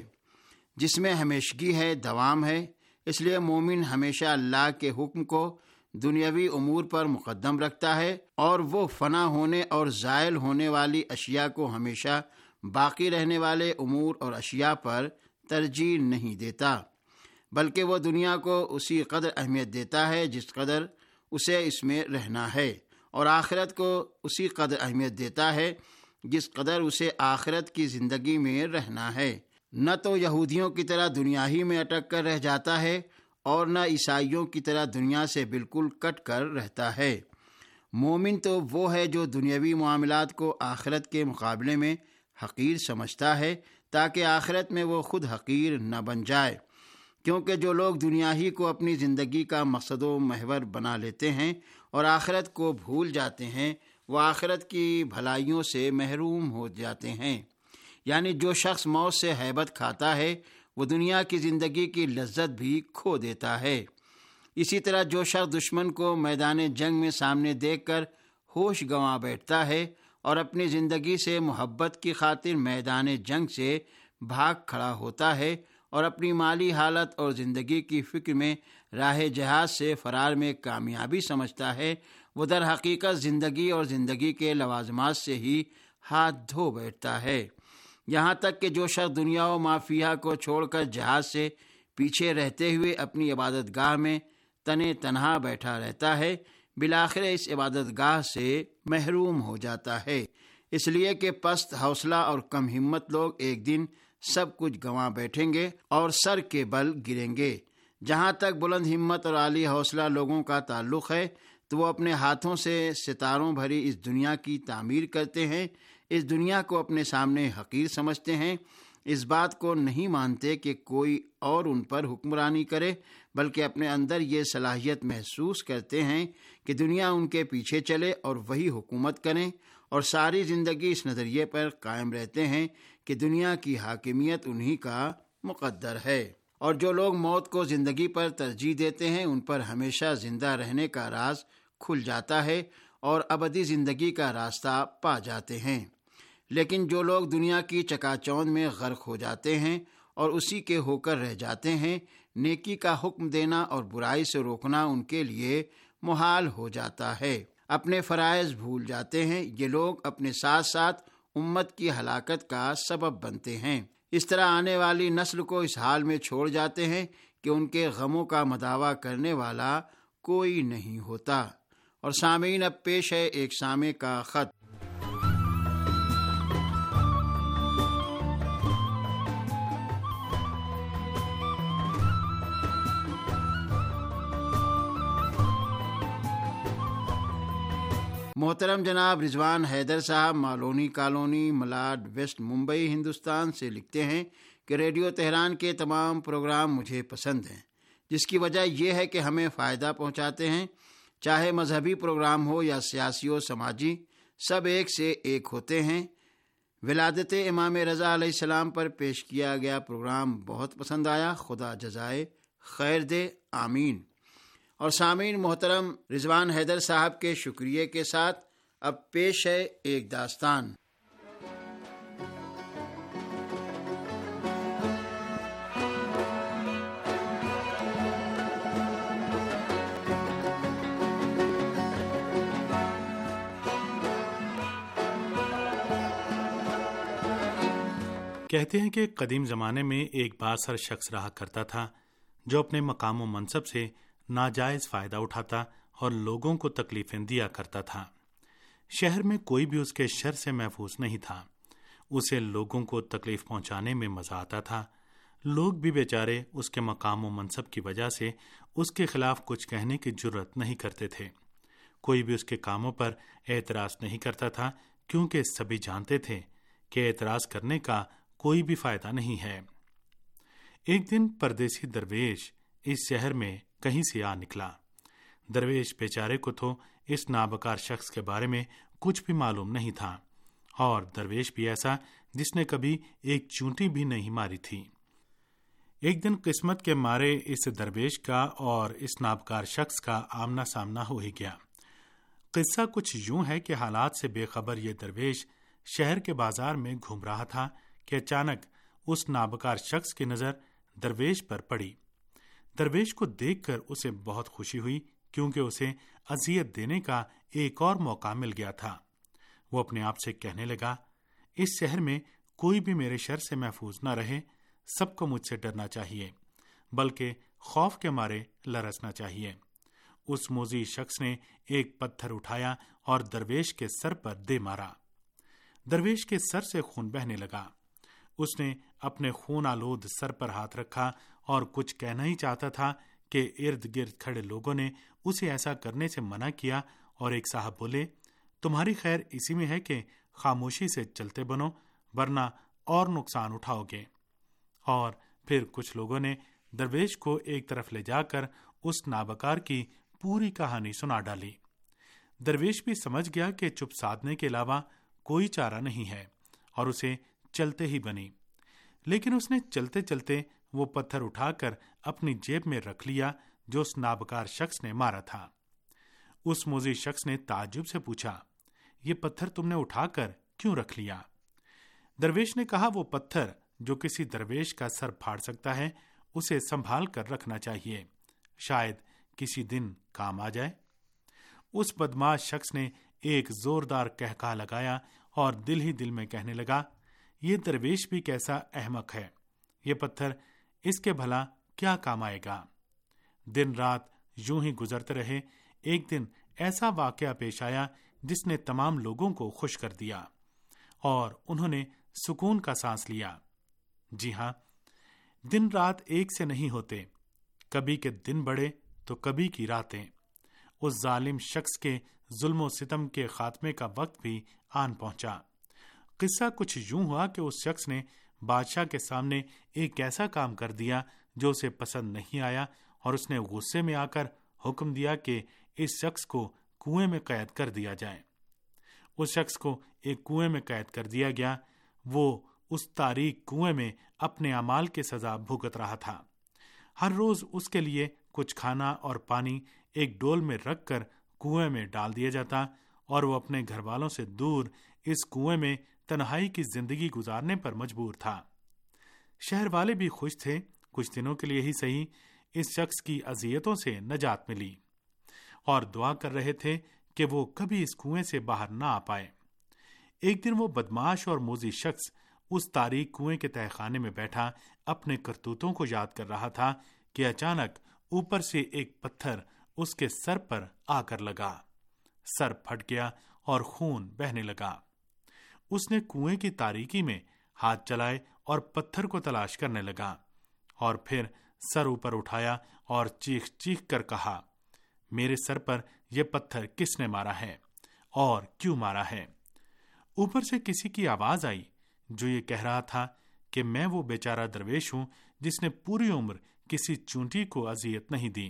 جس میں ہمیشگی ہے، دوام ہے۔ اس لیے مومن ہمیشہ اللہ کے حکم کو دنیاوی امور پر مقدم رکھتا ہے اور وہ فنا ہونے اور زائل ہونے والی اشیاء کو ہمیشہ باقی رہنے والے امور اور اشیاء پر ترجیح نہیں دیتا، بلکہ وہ دنیا کو اسی قدر اہمیت دیتا ہے جس قدر اسے اس میں رہنا ہے، اور آخرت کو اسی قدر اہمیت دیتا ہے جس قدر اسے آخرت کی زندگی میں رہنا ہے۔ نہ تو یہودیوں کی طرح دنیا ہی میں اٹک کر رہ جاتا ہے اور نہ عیسائیوں کی طرح دنیا سے بالکل کٹ کر رہتا ہے۔ مومن تو وہ ہے جو دنیاوی معاملات کو آخرت کے مقابلے میں حقیر سمجھتا ہے تاکہ آخرت میں وہ خود حقیر نہ بن جائے، کیونکہ جو لوگ دنیا ہی کو اپنی زندگی کا مقصد و محور بنا لیتے ہیں اور آخرت کو بھول جاتے ہیں، وہ آخرت کی بھلائیوں سے محروم ہو جاتے ہیں۔ یعنی جو شخص موت سے ہیبت کھاتا ہے وہ دنیا کی زندگی کی لذت بھی کھو دیتا ہے۔ اسی طرح جو شخص دشمن کو میدان جنگ میں سامنے دیکھ کر ہوش گنوا بیٹھتا ہے اور اپنی زندگی سے محبت کی خاطر میدان جنگ سے بھاگ کھڑا ہوتا ہے اور اپنی مالی حالت اور زندگی کی فکر میں راہ جہاد سے فرار میں کامیابی سمجھتا ہے، وہ در حقیقت زندگی اور زندگی کے لوازمات سے ہی ہاتھ دھو بیٹھتا ہے۔ یہاں تک کہ جو شخص دنیا و مافیہ کو چھوڑ کر جہاد سے پیچھے رہتے ہوئے اپنی عبادت گاہ میں تنے تنہا بیٹھا رہتا ہے، بالآخر اس عبادت گاہ سے محروم ہو جاتا ہے، اس لیے کہ پست حوصلہ اور کم ہمت لوگ ایک دن سب کچھ گنوا بیٹھیں گے اور سر کے بل گریں گے۔ جہاں تک بلند ہمت اور عالی حوصلہ لوگوں کا تعلق ہے تو وہ اپنے ہاتھوں سے ستاروں بھری اس دنیا کی تعمیر کرتے ہیں، اس دنیا کو اپنے سامنے حقیر سمجھتے ہیں، اس بات کو نہیں مانتے کہ کوئی اور ان پر حکمرانی کرے، بلکہ اپنے اندر یہ صلاحیت محسوس کرتے ہیں کہ دنیا ان کے پیچھے چلے اور وہی حکومت کریں، اور ساری زندگی اس نظریے پر قائم رہتے ہیں کہ دنیا کی حاکمیت انہی کا مقدر ہے۔ اور جو لوگ موت کو زندگی پر ترجیح دیتے ہیں ان پر ہمیشہ زندہ رہنے کا راز کھل جاتا ہے اور ابدی زندگی کا راستہ پا جاتے ہیں۔ لیکن جو لوگ دنیا کی چکا چوند میں غرق ہو جاتے ہیں اور اسی کے ہو کر رہ جاتے ہیں، نیکی کا حکم دینا اور برائی سے روکنا ان کے لیے محال ہو جاتا ہے، اپنے فرائض بھول جاتے ہیں۔ یہ لوگ اپنے ساتھ ساتھ امت کی ہلاکت کا سبب بنتے ہیں۔ اس طرح آنے والی نسل کو اس حال میں چھوڑ جاتے ہیں کہ ان کے غموں کا مداوع کرنے والا کوئی نہیں ہوتا۔ اور سامعین، اب پیش ہے ایک سامع کا خط۔ محترم جناب رضوان حیدر صاحب مالونی کالونی، ملاڈ، ویسٹ ممبئی، ہندوستان سے لکھتے ہیں کہ ریڈیو تہران کے تمام پروگرام مجھے پسند ہیں، جس کی وجہ یہ ہے کہ ہمیں فائدہ پہنچاتے ہیں۔ چاہے مذہبی پروگرام ہو یا سیاسی و سماجی، سب ایک سے ایک ہوتے ہیں۔ ولادت امام رضا علیہ السلام پر پیش کیا گیا پروگرام بہت پسند آیا، خدا جزائے خیر دے، آمین۔ اور سامعین، محترم رضوان حیدر صاحب کے شکریہ کے ساتھ اب پیش ہے ایک داستان۔ کہتے ہیں کہ قدیم زمانے میں ایک بااثر شخص رہا کرتا تھا جو اپنے مقام و منصب سے ناجائز فائدہ اٹھاتا اور لوگوں کو تکلیفیں دیا کرتا تھا۔ شہر میں کوئی بھی اس کے شر سے محفوظ نہیں تھا، اسے لوگوں کو تکلیف پہنچانے میں مزہ آتا تھا۔ لوگ بھی بیچارے اس کے مقام و منصب کی وجہ سے اس کے خلاف کچھ کہنے کی جرت نہیں کرتے تھے۔ کوئی بھی اس کے کاموں پر اعتراض نہیں کرتا تھا، کیونکہ سبھی جانتے تھے کہ اعتراض کرنے کا کوئی بھی فائدہ نہیں ہے۔ ایک دن پردیسی درویش اس شہر میں کہیں سے آ نکلا۔ درویش بیچارے کو تو اس نابکار شخص کے بارے میں کچھ بھی معلوم نہیں تھا، اور درویش بھی ایسا جس نے کبھی ایک چونٹی بھی نہیں ماری تھی۔ ایک دن قسمت کے مارے اس درویش کا اور اس نابکار شخص کا آمنا سامنا ہو ہی گیا۔ قصہ کچھ یوں ہے کہ حالات سے بے خبر یہ درویش شہر کے بازار میں گھوم رہا تھا کہ اچانک اس نابکار شخص کی نظر درویش پر پڑی۔ درویش کو دیکھ کر اسے بہت خوشی ہوئی، کیونکہ اسے اذیت دینے کا ایک اور موقع مل گیا تھا۔ وہ اپنے آپ سے کہنے لگا، اس شہر میں کوئی بھی میرے شر سے محفوظ نہ رہے، سب کو مجھ سے ڈرنا چاہیے، بلکہ خوف کے مارے لرزنا چاہیے۔ اس موذی شخص نے ایک پتھر اٹھایا اور درویش کے سر پر دے مارا۔ درویش کے سر سے خون بہنے لگا۔ اس نے اپنے خون آلود سر پر ہاتھ رکھا اور کچھ کہنا ہی چاہتا تھا کہ ارد گرد کھڑے لوگوں نے اسے ایسا کرنے سے منع کیا، اور ایک صاحب بولے، تمہاری خیر اسی میں ہے کہ خاموشی سے چلتے بنو، ورنہ اور نقصان اٹھاؤ گے۔ اور پھر کچھ لوگوں نے درویش کو ایک طرف لے جا کر اس نابکار کی پوری کہانی سنا ڈالی۔ درویش بھی سمجھ گیا کہ چپ سادھنے کے علاوہ کوئی چارہ نہیں ہے، اور اسے چلتے ہی بنی۔ لیکن اس نے چلتے چلتے وہ پتھر اٹھا کر اپنی جیب میں رکھ لیا جو اس نابکار شخص نے مارا تھا۔ اس موذی شخص نے تعجب سے پوچھا، یہ پتھر تم نے اٹھا کر کیوں رکھ لیا؟ درویش نے کہا، وہ پتھر جو کسی درویش کا سر پھاڑ سکتا ہے، اسے سنبھال کر رکھنا چاہیے، شاید کسی دن کام آ جائے۔ اس بدماش شخص نے ایک زوردار قہقہہ لگایا اور دل ہی دل میں کہنے لگا، یہ درویش بھی کیسا احمق ہے، یہ پتھر اس کے بھلا کیا کام آئے گا۔ دن رات یوں ہی گزرتے رہے۔ ایک دن ایسا واقعہ پیش آیا جس نے تمام لوگوں کو خوش کر دیا، اور انہوں نے سکون کا سانس لیا۔ جی ہاں، دن رات ایک سے نہیں ہوتے، کبھی کے دن بڑے تو کبھی کی راتیں۔ اس ظالم شخص کے ظلم و ستم کے خاتمے کا وقت بھی آن پہنچا۔ قصہ کچھ یوں ہوا کہ اس شخص نے بادشاہ کے سامنے ایک ایسا کام کر دیا جو اسے پسند نہیں آیا، اور اس نے غصے میں آ کر حکم دیا کہ اس شخص کو کنویں میں قید کر دیا جائے۔ اس شخص کو ایک کنویں میں قید کر دیا گیا۔ وہ اس تاریک کنویں میں اپنے اعمال کی سزا بھگت رہا تھا۔ ہر روز اس کے لیے کچھ کھانا اور پانی ایک ڈول میں رکھ کر کنویں میں ڈال دیا جاتا، اور وہ اپنے گھر والوں سے دور اس کنویں میں تنہائی کی زندگی گزارنے پر مجبور تھا۔ شہر والے بھی خوش تھے، کچھ دنوں کے لیے ہی صحیح اس شخص کی اذیتوں سے نجات ملی، اور دعا کر رہے تھے کہ وہ کبھی اس کنویں سے باہر نہ آ پائے۔ ایک دن وہ بدماش اور موذی شخص اس تاریک کنویں کے تہہ خانے میں بیٹھا اپنے کرتوتوں کو یاد کر رہا تھا کہ اچانک اوپر سے ایک پتھر اس کے سر پر آ کر لگا۔ سر پھٹ گیا اور خون بہنے لگا۔ اس نے کنویں کی تاریکی میں ہاتھ چلائے اور پتھر کو تلاش کرنے لگا، اور پھر سر اوپر اٹھایا اور چیخ چیخ کر کہا، میرے سر پر یہ پتھر کس نے مارا ہے اور کیوں مارا ہے؟ اوپر سے کسی کی آواز آئی جو یہ کہہ رہا تھا کہ میں وہ بیچارہ درویش ہوں جس نے پوری عمر کسی چونٹی کو اذیت نہیں دی۔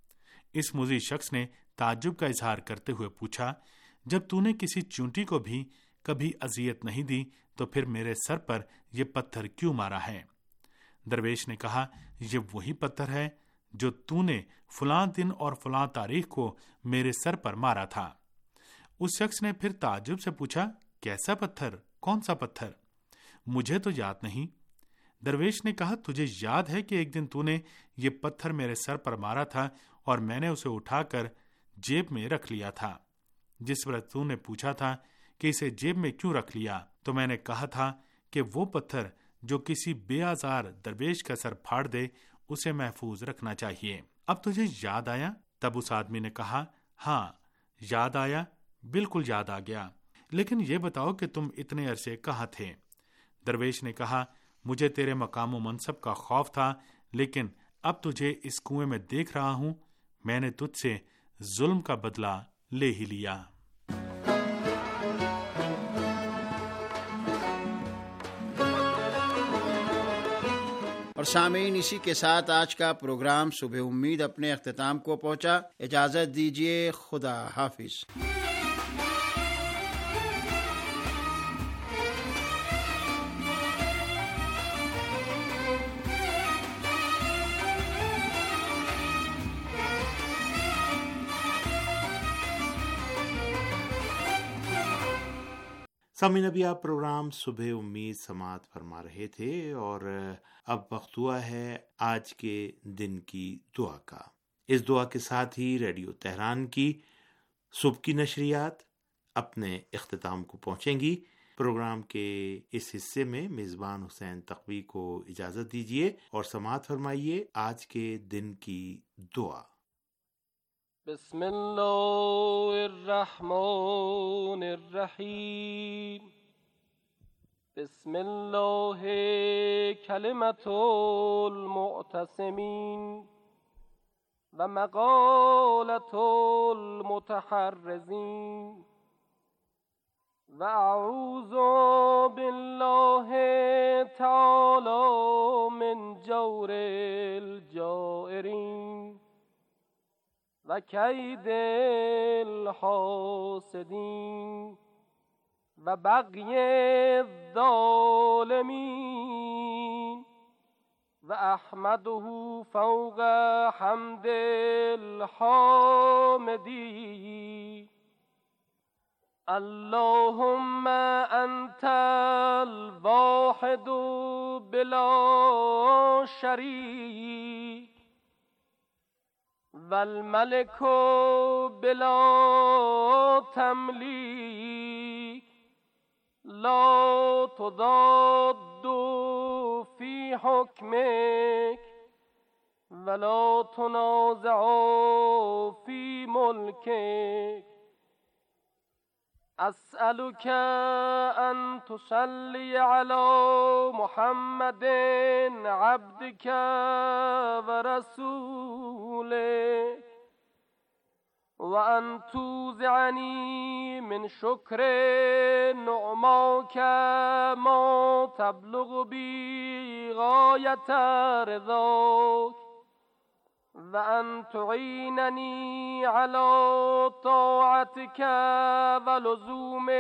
اس موذی شخص نے تعجب کا اظہار کرتے ہوئے پوچھا، جب تو نے کسی چونٹی کو بھی کبھی اذیت نہیں دی تو پھر میرے سر پر یہ پتھر کیوں مارا ہے؟ درویش نے کہا، یہ وہی پتھر ہے جو تو نے فلاں دن اور فلاں تاریخ کو میرے سر پر مارا تھا۔ اس شخص نے پھر تعجب سے پوچھا، کیسا پتھر؟ کون سا پتھر؟ مجھے تو یاد نہیں۔ درویش نے کہا، تجھے یاد ہے کہ ایک دن تو نے یہ پتھر میرے سر پر مارا تھا اور میں نے اسے اٹھا کر جیب میں رکھ لیا تھا۔ جس وقت تو نے پوچھا تھا کہ اسے جیب میں کیوں رکھ لیا تو میں نے کہا تھا کہ وہ پتھر جو کسی بے آزار درویش کا سر پھاڑ دے اسے محفوظ رکھنا چاہیے۔ اب تجھے یاد آیا؟ تب اس آدمی نے کہا، ہاں یاد آیا، بالکل یاد آ گیا، لیکن یہ بتاؤ کہ تم اتنے عرصے کہاں تھے؟ درویش نے کہا، مجھے تیرے مقام و منصب کا خوف تھا، لیکن اب تجھے اس کنویں میں دیکھ رہا ہوں، میں نے تجھ سے ظلم کا بدلہ لے ہی لیا۔ और सामीन, इसी के साथ आज का प्रोग्राम सुबह उम्मीद अपने अख्तिताम को पहुंचा। इजाजत दीजिए, खुदा हाफिज। सामीन, अभी आप प्रोग्राम सुबह उम्मीद समात फरमा रहे थे और अब वक्त हुआ है आज के दिन की दुआ का। इस दुआ के साथ ही रेडियो तेहरान की सुबह की नशरियात अपने इख्तिताम को पहुंचेंगी। प्रोग्राम के इस हिस्से में मेज़बान हुसैन तक़वी को इजाज़त दीजिए और समात फरमाइए आज के दिन की दुआ। बिस्मिल्लाहिर्रहमानिर्रहीम। बिस्मिल्लाहि कलिमतुल मुअतसिमीन व मक़ालतुल मुतहर्रिज़ीन व अऊज़ु बिल्लाहि तआला मिन जौरिल जाइरीन व कैदिल हासिदीन व बग़यिज़ ज़ालिमीन व अहमदुहु फ़ौक़ हम्दिल हामिदीन। अल्लाहुम्मा अंतल वाहिदु बिला शरीक वल मलिकु बिला तमलीक ला तुदाद्दु फी हुक्मिक वला तुनाज़अ फी मुल्किक। अस्अलुका अन तुसल्ली अला मुहम्मदिन अब्दिका व रसूलिक व अन तुज़िअनी मिन शुक्रि निअमाका मा तबलुगु बी गायत रिज़ाक व अन तुईननी अला ताअतिक व लुज़ूमि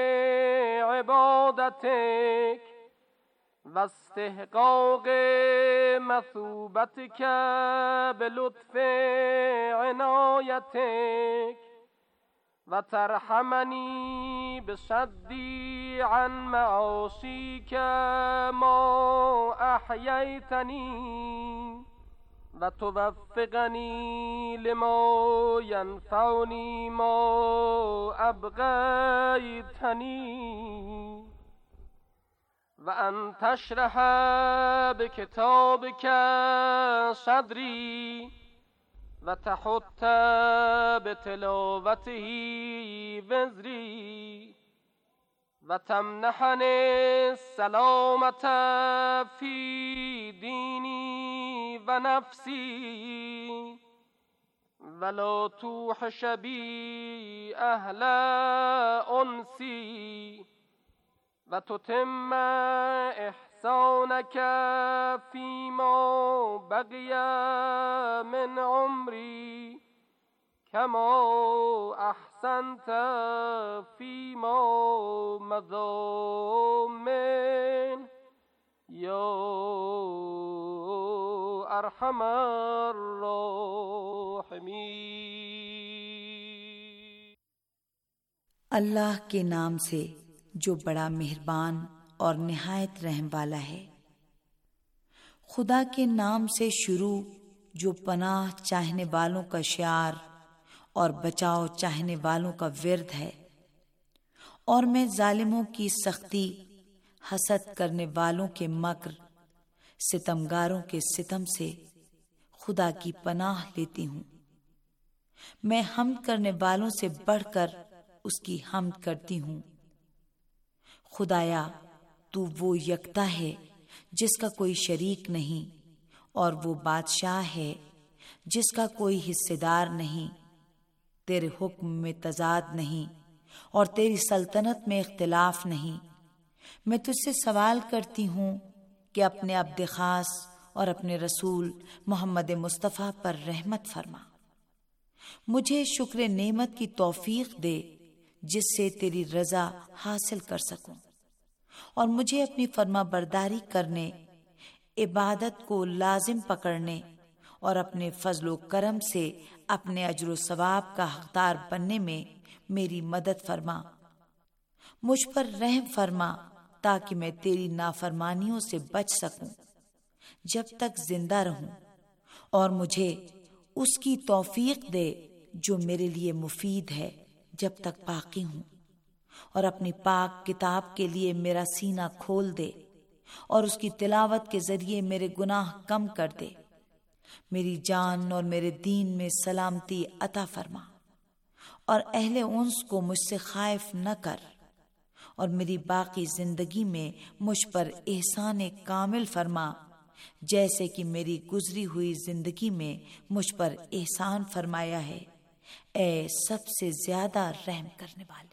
इबादतिक व इस्तिहक़ाक़ि मसूबतिक बिलुत्फ़ि इनायतिक व तरहमनी बिसद्दी अन मआसीक मा अहयैतनी व तुवफ़्फ़िक़नी लिमा यनफ़अनी मा अबग़यतनी व अन तशरह बिकिताबिक सदरी व तहुत्त बितिलावतिही विज़री व तमनहनी सलामत फी दीनी व नफ्सी वला तुहश बी अहल उनसी व तुतिम्म इहसानक फीमा बक़िय मिन उम्री कमा अहसनत फीमा मज़ा मिन या अरहमर राहिमीन। अल्लाह के नाम से जो बड़ा मेहरबान और निहायत रहम वाला है। खुदा के नाम से शुरू जो पनाह चाहने वालों का शियार और बचाव चाहने वालों का विर्द है। और मैं जालिमों की सख्ती, हसद करने वालों के मक्र, सितमगारों के सितम से खुदा की पनाह लेती हूँ। मैं हमद करने वालों से बढ़कर उसकी हमद करती हूँ। खुदाया, तू वो यकता है जिसका कोई शरीक नहीं, और वो बादशाह है जिसका कोई हिस्सेदार नहीं। तेरे हुक्म में तजाद नहीं और तेरी सल्तनत में इख्तिलाफ नहीं। मैं तुझसे सवाल करती हूँ कि अपने अब्द खास اور اپنے رسول محمد مصطفیٰ پر رحمت فرما۔ مجھے شکر نعمت کی توفیق دے جس سے تیری رضا حاصل کر سکوں، اور مجھے اپنی فرما برداری کرنے، عبادت کو لازم پکڑنے اور اپنے فضل و کرم سے اپنے اجر و ثواب کا حقدار بننے میں میری مدد فرما۔ مجھ پر رحم فرما تاکہ میں تیری نافرمانیوں سے بچ سکوں جب تک زندہ رہوں، اور مجھے اس کی توفیق دے جو میرے لیے مفید ہے جب تک باقی ہوں، اور اپنی پاک کتاب کے لیے میرا سینہ کھول دے اور اس کی تلاوت کے ذریعے میرے گناہ کم کر دے۔ میری جان اور میرے دین میں سلامتی عطا فرما، اور اہل انس کو مجھ سے خائف نہ کر، اور میری باقی زندگی میں مجھ پر احسان کامل فرما جیسے کہ میری گزری ہوئی زندگی میں مجھ پر احسان فرمایا ہے، اے سب سے زیادہ رحم کرنے والے۔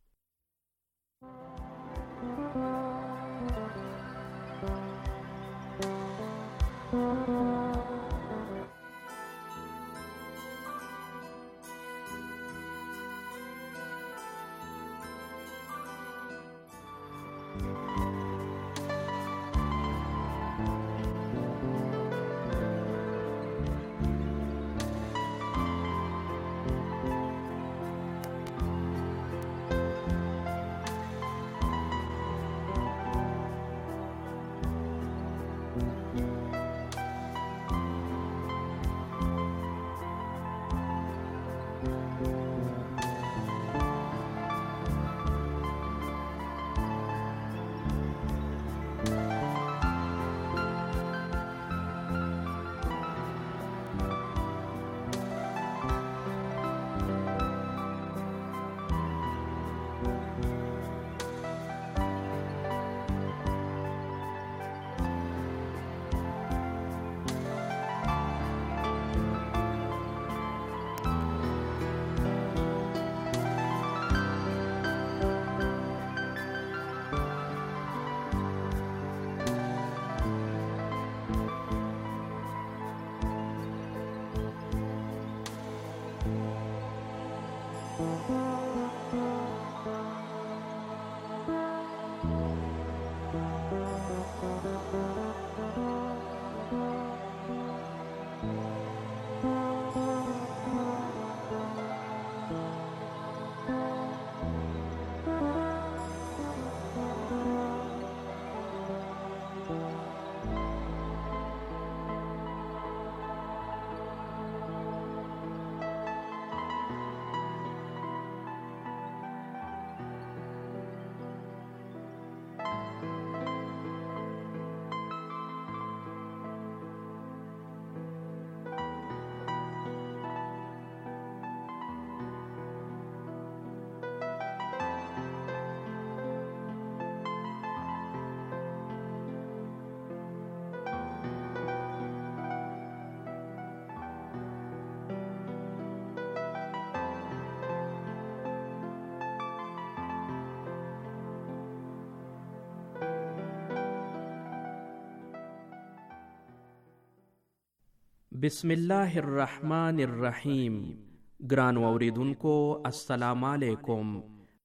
بسم اللہ الرحمن الرحیم۔ گرانو اوریدونکو السلام علیکم۔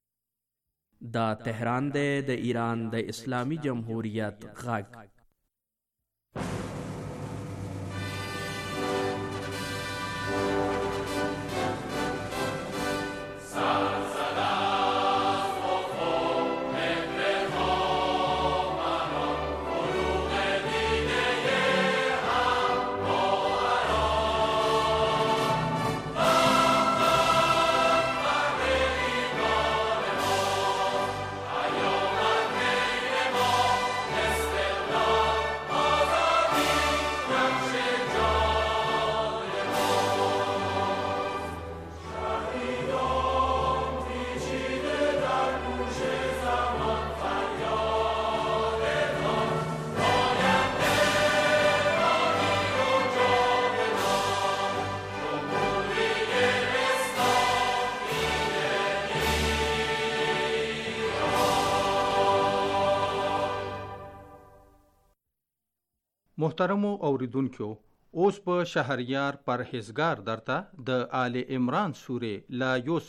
دا تہران دے دا ایران دا اسلامی جمہوریت غاگ Allah محترمو اوریدونکو اوس په شهریار پرهیزګار درته د آل عمران سورې لا یو